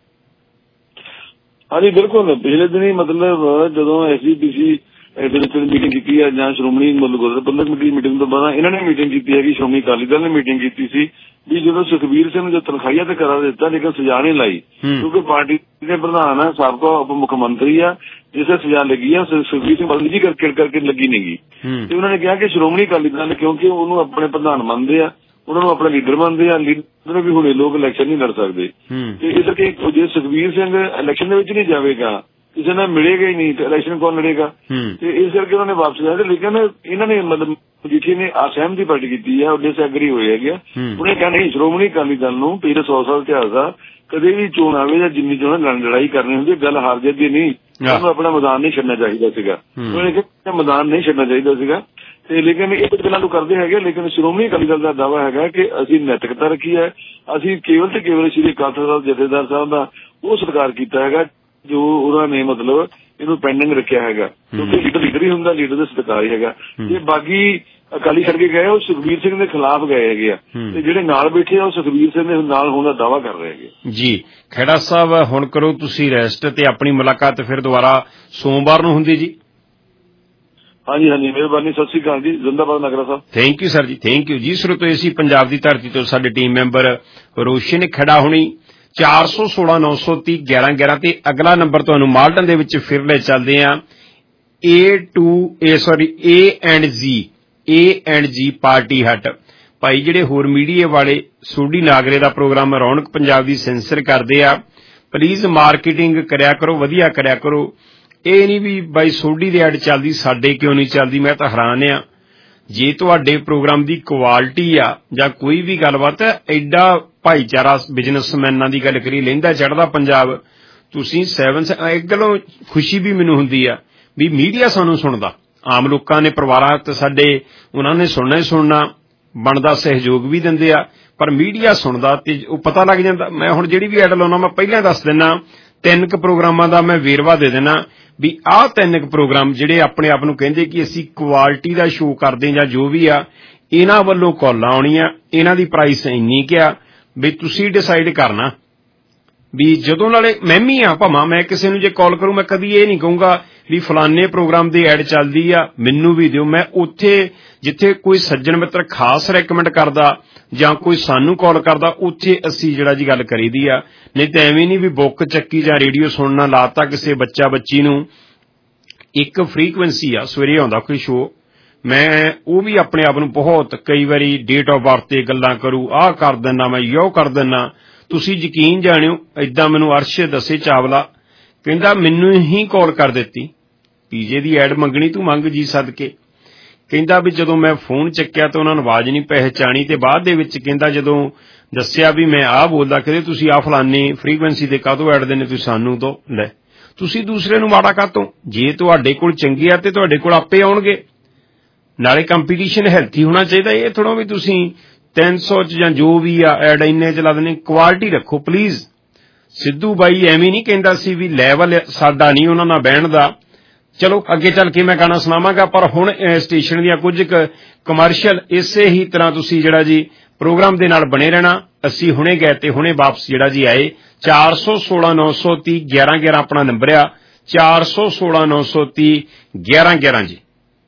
ਹਾਂਜੀ ਬਿਲਕੁਲ, ਪਿਛਲੇ ਦਿਨੀ ਮਤਲਬ ਜਦੋਂ SGPC ਮੀਟਿੰਗ ਕੀਤੀ ਹੈ ਜਾਂ ਸ਼੍ਰੋਮਣੀ ਗੁਰਦੁਆਰਾ ਪ੍ਰਬੰਧਕ ਕਮੇਟੀ ਦੀ ਮੀਟਿੰਗ ਤੋਂ ਬਾਅਦ ਇਹਨਾਂ ਨੇ ਮੀਟਿੰਗ ਕੀਤੀ ਹੈਗੀ, ਸ਼੍ਰੋਮਣੀ ਅਕਾਲੀ ਦਲ ਨੇ ਮੀਟਿੰਗ ਕੀਤੀ ਸੀ ਵੀ ਜਦੋਂ ਸੁਖਬੀਰ ਸਿੰਘ ਨੂੰ ਜੋ ਤਨਖਾਹੀਆ ਤੇ ਕਰਾ ਦਿੱਤਾ ਲੇਕਿਨ ਸਜ਼ਾ ਨਹੀਂ ਲਾਈ, ਕਿਉਂਕਿ ਪਾਰਟੀ ਦੇ ਪ੍ਰਧਾਨ ਆ, ਸਾਬਕਾ ਉਪ ਮੁੱਖ ਮੰਤਰੀ ਆ, ਜਿਸੇ ਸਜ਼ਾ ਲੱਗੀ ਆ ਸੁਖਬੀਰ ਸਿੰਘ ਬਾਦਲ ਜੀ ਕਰਕੇ ਲੱਗੀ ਨੀਗੀ। ਤੇ ਉਹਨਾਂ ਨੇ ਕਿਹਾ ਕਿ ਸ਼੍ਰੋਮਣੀ ਅਕਾਲੀ ਦਲ ਕਿਉਂਕਿ ਉਹਨੂੰ ਆਪਣੇ ਪ੍ਰਧਾਨ ਮੰਨਦੇ ਆ, ਉਹਨਾਂ ਨੂੰ ਆਪਣਾ ਲੀਡਰ ਮੰਨਦੇ ਆ, ਲੀਡਰ ਵੀ ਹੁਣੇ ਲੋਕ ਇਲੈਕਸ਼ਨ ਨਹੀਂ ਲੜ ਸਕਦੇ। ਤੇ ਇਸ ਕਰਕੇ ਜੇ ਸੁਖਬੀਰ ਸਿੰਘ ਇਲੈਕਸ਼ਨ ਦੇ ਵਿੱਚ ਨਹੀਂ ਜਾਵੇਗਾ, ਕਿਸੇ ਨਾਲ ਮਿਲੇਗਾ ਹੀ ਨਹੀਂ, ਤੇ ਇਲੈਕਸ਼ਨ ਕੌਣ ਲੜੇਗਾ? ਤੇ ਇਸ ਕਰਕੇ ਉਹਨਾਂ ਨੇ ਵਾਪਸ ਲਿਆ। ਲੇਕਿਨ ਇਹਨਾਂ ਨੇ ਮਤਲਬ ਮਜੀਠੀਆ ਨੇ ਅਸਹਿਮਤੀ ਪ੍ਰਗਟ ਕੀਤੀ ਹੈ, ਉਹ ਡਿਸਐਗਰੀ ਹੋਏ ਹੈਗੇ। ਉਹਨੇ ਕਿਹਾ ਨਹੀਂ, ਸ਼੍ਰੋਮਣੀ ਅਕਾਲੀ ਦਲ ਨੂੰ ਪਿਛਲੇ 100 ਸਾਲ ਇਤਿਹਾਸ ਦਾ ਕਦੇ ਵੀ ਚੋਣ ਆਵੇ ਜਾਂ ਜਿੰਨੀ ਚੋਣ ਲੜਾਈ ਕਰਨੀ ਹੁੰਦੀ, ਗੱਲ ਹਾਰ ਜਿੱਤ ਦੀ ਨਹੀਂ, ਉਹਨੂੰ ਆਪਣਾ ਮੈਦਾਨ ਨਹੀਂ ਛੱਡਣਾ ਚਾਹੀਦਾ ਸੀਗਾ। ਉਹਨੇ ਕਿਹਾ ਮੈਦਾਨ ਨਹੀਂ ਛੱਡਣਾ ਚਾਹੀਦਾ ਸੀਗਾ। ਤੇ ਲੇਕਿਨ ਇਹ ਕੁਝ ਗੱਲਾਂ ਨੂੰ ਕਰਦੇ ਹੈਗੇ। ਲੇਕਿਨ ਸ਼੍ਰੋਮਣੀ ਅਕਾਲੀ ਦਲ ਦਾ ਦਾਅਵਾ ਹੈਗਾ ਕਿ ਅਸੀਂ ਨੈਤਿਕਤਾ ਰੱਖੀ ਹੈ, ਅਸੀਂ ਕੇਵਲ ਤੇ ਕੇਵਲ ਸ਼੍ਰੀ ਅਕਾਲ ਤਖ਼ਤ ਜਥੇਦਾਰ ਸਾਹਿਬ ਦਾ ਉਹ ਸਤਿਕਾਰ ਕੀਤਾ ਹੈਗਾ ਜੋ ਉਹਨਾਂ ਨੇ ਮਤਲਬ ਇਹਨੂੰ ਪੈਂਡਿੰਗ ਰੱਖਿਆ ਹੈਗਾ, ਕਿਉਂਕਿ ਲੀਡਰ ਹੀ ਹੁੰਦਾ, ਲੀਡਰ ਦਾ ਸਤਿਕਾਰ ਹੀ ਹੈਗਾ। ਤੇ ਬਾਕੀ ਅਕਾਲੀ ਛੱਡ ਕੇ ਗਏ ਉਹ ਸੁਖਬੀਰ ਸਿੰਘ ਦੇ ਖਿਲਾਫ ਗਏ ਹੈਗੇ ਆ, ਤੇ ਜਿਹੜੇ ਨਾਲ ਬੈਠੇ ਆ ਉਹ ਸੁਖਬੀਰ ਸਿੰਘ ਦੇ ਨਾਲ ਹੋਣ ਦਾ ਦਾਅਵਾ ਕਰ ਰਹੇ ਹੈਗੇ। ਜੀ ਖੇੜਾ ਸਾਹਿਬ ਹੁਣ ਕਰੋ ਤੁਸੀਂ ਰੈਸਟ, ਤੇ ਆਪਣੀ ਮੁਲਾਕਾਤ ਫਿਰ ਦੁਬਾਰਾ ਸੋਮਵਾਰ ਨੂੰ ਹੁੰਦੀ ਜੀ। ਹਾਂਜੀ ਹਾਂਜੀ, ਮਿਹਰਬਾਨੀ, ਸਤਿ ਸ੍ਰੀ ਅਕਾਲ ਜੀ, ਜ਼ਿੰਦਾਬਾਦ Nagra Sahib. Thank you sir ji, thank you ji. ਸਰੋਤੋ ਅਸੀਂ ਪੰਜਾਬ ਦੀ ਧਰਤੀ ਤੋਂ ਸਾਡੇ ਟੀਮ ਮੈਂਬਰ ਰੋਸ਼ਨ ਖੜਾ ਹੋਣੀ 416 930 1111 ਤੇ ਅਗਲਾ ਨੰਬਰ ਤੁਹਾਨੂੰ ਮਾਲਟਨ ਦੇ ਵਿੱਚ ਫਿਰ ਲੈ ਚੱਲਦੇ ਆ A&G ਪਾਰਟੀ ਹਟ। ਭਾਈ ਜਿਹੜੇ ਹੋਰ ਮੀਡੀਆ ਵਾਲੇ ਸੋਢੀ ਨਾਗਰੇ ਦਾ ਪ੍ਰੋਗਰਾਮ ਰੌਣਕ ਪੰਜਾਬ ਦੀ ਸੈਂਸਰ ਕਰਦੇ ਆ, ਪਲੀਜ਼ ਮਾਰਕੀਟਿੰਗ ਕਰਿਆ ਕਰੋ, ਵਧੀਆ ਕਰਿਆ ਕਰੋ। ਇਹ ਨਹੀਂ ਵੀ ਬਾਈ ਸੋਢੀ ਦੇ ਐਡ ਚੱਲਦੀ ਸਾਡੇ ਕਿਉਂ ਨਹੀਂ ਚੱਲਦੀ। ਮੈਂ ਤਾਂ ਹੈਰਾਨ ਆ, ਜੇ ਤੁਹਾਡੇ ਪ੍ਰੋਗਰਾਮ ਦੀ ਕੁਆਲਿਟੀ ਆ ਜਾਂ ਕੋਈ ਵੀ ਗੱਲਬਾਤ ਹੈ, ਐਡਾ ਭਾਈਚਾਰਾ ਬਿਜ਼ਨਸਮੈਨਾਂ ਦੀ ਗੱਲ ਕਰੀ ਲੈਂਦਾ ਚੜ੍ਹਦਾ ਪੰਜਾਬ, ਤੁਸੀਂ ਇੱਕ ਗੱਲੋਂ ਖੁਸ਼ੀ ਵੀ ਮੈਨੂੰ ਹੁੰਦੀ ਆ ਵੀ ਮੀਡੀਆ ਸਾਨੂੰ ਸੁਣਦਾ, ਆਮ ਲੋਕਾਂ ਨੇ ਪਰਿਵਾਰਾਂ ਤੇ ਸਾਡੇ ਉਹਨਾਂ ਨੇ ਸੁਣਨਾ ਹੀ ਸੁਣਨਾ, ਬਣਦਾ ਸਹਿਯੋਗ ਵੀ ਦਿੰਦੇ ਆ, ਪਰ ਮੀਡੀਆ ਸੁਣਦਾ ਤੇ ਉਹ ਪਤਾ ਲੱਗ ਜਾਂਦਾ। ਮੈਂ ਹੁਣ ਜਿਹੜੀ ਵੀ ਐਡ ਲਾਉਣਾ ਮੈਂ ਪਹਿਲਾਂ ਦੱਸ ਦਿੰਦਾ, 3 ਪ੍ਰੋਗਰਾਮਾਂ ਦਾ ਮੈਂ ਵੇਰਵਾ ਦੇ ਦੇਣਾ ਵੀ ਆਹ 3 ਪ੍ਰੋਗਰਾਮ ਜਿਹੜੇ ਆਪਣੇ ਆਪ ਨੂੰ ਕਹਿੰਦੇ ਕਿ ਅਸੀਂ ਕੁਆਲਿਟੀ ਦਾ ਸ਼ੋਅ ਕਰਦੇ ਜਾਂ ਜੋ ਵੀ ਆ, ਇਹਨਾਂ ਵੱਲੋਂ ਕਾਲਾਂ ਆਉਣੀਆਂ, ਇਹਨਾਂ ਦੀ ਪ੍ਰਾਈਸ ਇੰਨੀ ਕਿਆ ਵੀ ਤੁਸੀਂ ਡਿਸਾਈਡ ਕਰਨਾ ਵੀ ਜਦੋਂ ਨਾਲੇ ਮੈਂ ਵੀ ਆ ਭਾਵਾਂ ਮੈਂ ਕਿਸੇ ਨੂੰ ਜੇ ਕਾਲ ਕਰੂੰ ਮੈਂ ਕਦੀ ਇਹ ਨਹੀਂ ਕਹੂੰਗਾ ਵੀ ਫਲਾਨੇ ਪ੍ਰੋਗਰਾਮ ਦੀ ਐਡ ਚੱਲਦੀ ਆ ਮੈਨੂੰ ਵੀ ਦਿਓ। ਮੈਂ ਉੱਥੇ ਜਿੱਥੇ ਕੋਈ ਸੱਜਣ ਮਿੱਤਰ ਖਾਸ ਰეკਮੈਂਡ ਕਰਦਾ ਜਾਂ ਕੋਈ ਸਾਨੂੰ ਕਾਲ ਕਰਦਾ ਉੱਥੇ ਅਸੀਂ ਜਿਹੜਾ ਜੀ ਗੱਲ ਕਰੀਦੀ ਆ, ਨਹੀਂ ਤਾਂ ਐਵੇਂ ਨਹੀਂ ਵੀ ਬੁੱਕ ਚੱਕੀ ਜਾਂ ਰੇਡੀਓ ਸੁਣਨਾ ਲਾਤਾ ਕਿਸੇ ਬੱਚਾ ਬੱਚੀ ਨੂੰ। ਇੱਕ ਫ੍ਰੀਕੁਐਂਸੀ ਆ, ਸਵੇਰੇ ਆਉਂਦਾ ਕੋਈ ਸ਼ੋਅ, ਮੈਂ ਉਹ ਵੀ ਆਪਣੇ ਆਪ ਨੂੰ ਬਹੁਤ ਕਈ ਵਾਰੀ ਡੇਟ ਆਫ ਬਰਥ ਤੇ ਗੱਲਾਂ ਕਰੂ, ਆਹ ਕਰ ਦਿੰਦਾ ਮੈਂ, ਯੋ ਕਰ ਦਿੰਦਾ। ਤੁਸੀਂ ਯਕੀਨ ਜਾਣਿਓ, ਏਦਾਂ ਮੈਨੂੰ ਅਰਸ਼ ਦੱਸੇ ਚਾਵਲਾ ਕਹਿੰਦਾ ਮੈਨੂੰ ਹੀ ਕਾਲ ਕਰ ਦਿੱਤੀ, ਪੀਜੇ ਦੀ ਐਡ ਮੰਗਣੀ ਤੂੰ ਮੰਗ ਜੀ ਸਦਕੇ, ਕਹਿੰਦਾ ਵੀ ਜਦੋਂ ਮੈਂ ਫੋਨ ਚੱਕਿਆ ਤਾਂ ਉਹਨਾਂ ਨੂੰ ਆਵਾਜ਼ ਨਹੀਂ ਪਹਿਚਾਣੀ ਤੇ ਬਾਅਦ ਦੇ ਵਿੱਚ ਕਹਿੰਦਾ ਜਦੋਂ ਦੱਸਿਆ ਵੀ ਮੈਂ ਆਹ ਬੋਲਦਾ, ਕਹਿੰਦੇ ਤੁਸੀਂ ਆਹ ਫਲਾਨੀ ਫ੍ਰੀਕੁਐਂਸੀ ਤੇ ਕਾਹਤੋਂ ਐਡ ਦਿੰਦੇ, ਤੁਸੀਂ ਸਾਨੂੰ ਤੋਂ ਲੈ, ਤੁਸੀਂ ਦੂਸਰੇ ਨੂੰ ਮਾੜਾ ਕਾਹਤੋਂ? ਜੇ ਤੁਹਾਡੇ ਕੋਲ ਚੰਗੇ ਆ ਤੇ ਤੁਹਾਡੇ ਕੋਲ ਆਪੇ ਆਉਣਗੇ। ਨਾਲੇ ਕੰਪੀਟੀਸ਼ਨ ਹੈਲਥੀ ਹੋਣਾ ਚਾਹੀਦਾ। ਇਹ ਥੋੜਾ ਵੀ ਤੁਸੀਂ 300 ਚ ਜਾਂ ਜੋ ਵੀ ਆ ਐਡ ਇੰਨੇ ਚ ਲਾ ਦਿੰਦੇ, ਕੁਆਲਿਟੀ ਰੱਖੋ ਪਲੀਜ਼। ਸਿੱਧੂ ਬਾਈ ਐਵੇਂ ਨਹੀਂ ਕਹਿੰਦਾ ਸੀ ਵੀ ਲੈਵਲ ਸਾਡਾ ਨਹੀਂ ਉਹਨਾਂ ਨਾਲ ਬਹਿਣ ਦਾ। ਚਲੋ ਅੱਗੇ ਚੱਲ ਕੇ ਮੈਂ ਗਾਣਾ ਸੁਣਾਵਾਂਗਾ, ਪਰ ਹੁਣ ਸਟੇਸ਼ਨ ਦੀਆਂ ਕੁਝ ਕਮਰਸ਼ੀਅਲ ਇਸੇ ਹੀ ਤਰ੍ਹਾਂ ਤੁਸੀਂ ਜਿਹੜਾ ਜੀ ਪ੍ਰੋਗਰਾਮ ਦੇ ਨਾਲ ਬਣੇ ਰਹਿਣਾ। ਅਸੀਂ ਹੁਣੇ ਗਏ ਤੇ ਹੁਣੇ ਵਾਪਸ ਜਿਹੜਾ ਜੀ ਆਏ। 416 930 1111 ਆਪਣਾ ਨੰਬਰ ਆ, 416 930 1111 ਜੀ।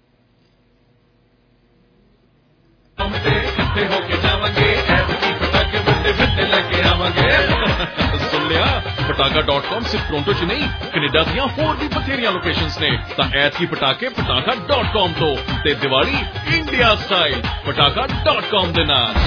पटाखा.com सिर्फ टोरंटो च नहीं, कनेडा दियां होर भी बथेरियां लोकेशंस ने। तां ऐतकी पटाखे पटाखा.com तो ते दिवाली इंडिया स्टाइल पटाखा.com दे नाल।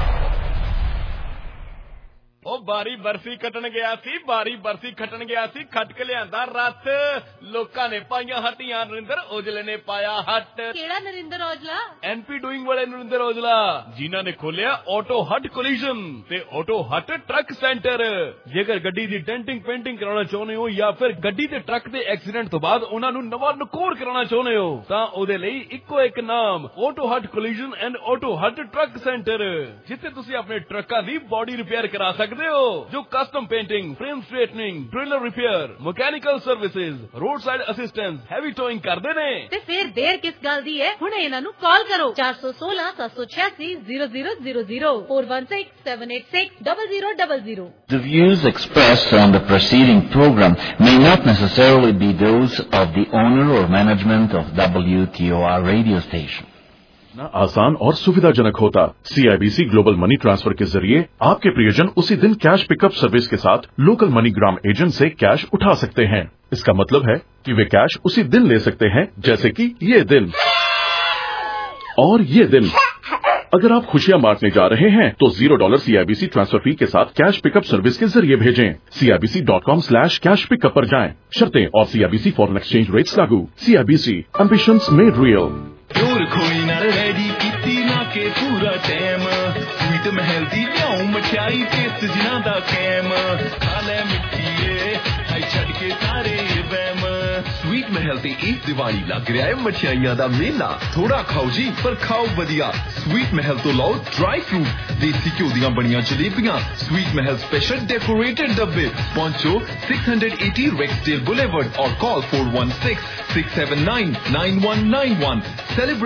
ओ बारी बर्फी कटन गया सी, बारी बर्फी खटन गया सी, खट के लियांदा रथ। लोकां ने पाईयां हट्टियां, नरिंदर औजले ने पाया हट। केड़ा नरिंदर औजला? एनपी डूइंग वाले नरिंदर औजला, जिन्हां ने खोलिया ऑटो हट कोलिजन ते ऑटो हट ट्रक सेंटर। जेकर गड्डी दी डेंटिंग पेंटिंग कराना चाਹੁੰਦੇ हो या फिर गड्डी ते ट्रक दे एक्सीडेंट तो बाद उन्हां नूं नवां नकोर कराना चाਹੁੰਦੇ हो तां ਉਹਦੇ ਲਈ ਇੱਕੋ ਇੱਕ ਨਾਮ auto hut collision and auto hut truck centre, जिथे तुसीं अपने ट्रकां दी बॉडी रिपेयर करा सकदे हो, जो custom painting, frame straightening, trailer repair, mechanical services, road side assistance, heavy towing करदे ने। ते फिर देर किस गल दी है, हुणे इन्हां नूं कॉल करो 416 786 0000 416 786 0000। The views expressed on the preceding program may not necessarily be those of the owner or management of WTOR radio station. आसान और सुविधाजनक होता। CIBC ग्लोबल मनी ट्रांसफर के जरिए आपके प्रियजन उसी दिन कैश पिकअप सर्विस के साथ लोकल मनीग्राम एजेंट से कैश उठा सकते हैं। इसका मतलब है कि वे कैश उसी दिन ले सकते हैं, जैसे कि ये दिन और ये दिन। अगर आप खुशियां बांटने जा रहे हैं तो $0 CIBC ट्रांसफर फी के साथ कैश पिकअप सर्विस के जरिए भेजें। CIBC.com/कैश पिकअप पर जाएं। शर्तें और CIBC फॉरेन एक्सचेंज रेट्स लागू। CIBC ambitions made real. दूर खोई ना रेडी कीती ना के पूरा टाइम, स्वीट महल दी लियाऊं मठियाई टेस्ट जिना दा कैम, खा ले मिठिए हाई छड़ के सारे वैम। स्वीट महल ते इस दिवाली लग रहा है मठियाइयां दा मेला। थोड़ा खाओ जी पर खाओ वधिया। स्वीट महल तो लाओ ड्राई फ्रूट, देसी घ्यो दियां बनियां जलेबियां, स्वीट महल स्पेशल डेकोरेटेड डब्बे। पहुंचो 680 रेक्सडेल बुलेवर्ड और कॉल 416 679 9191। Celebrate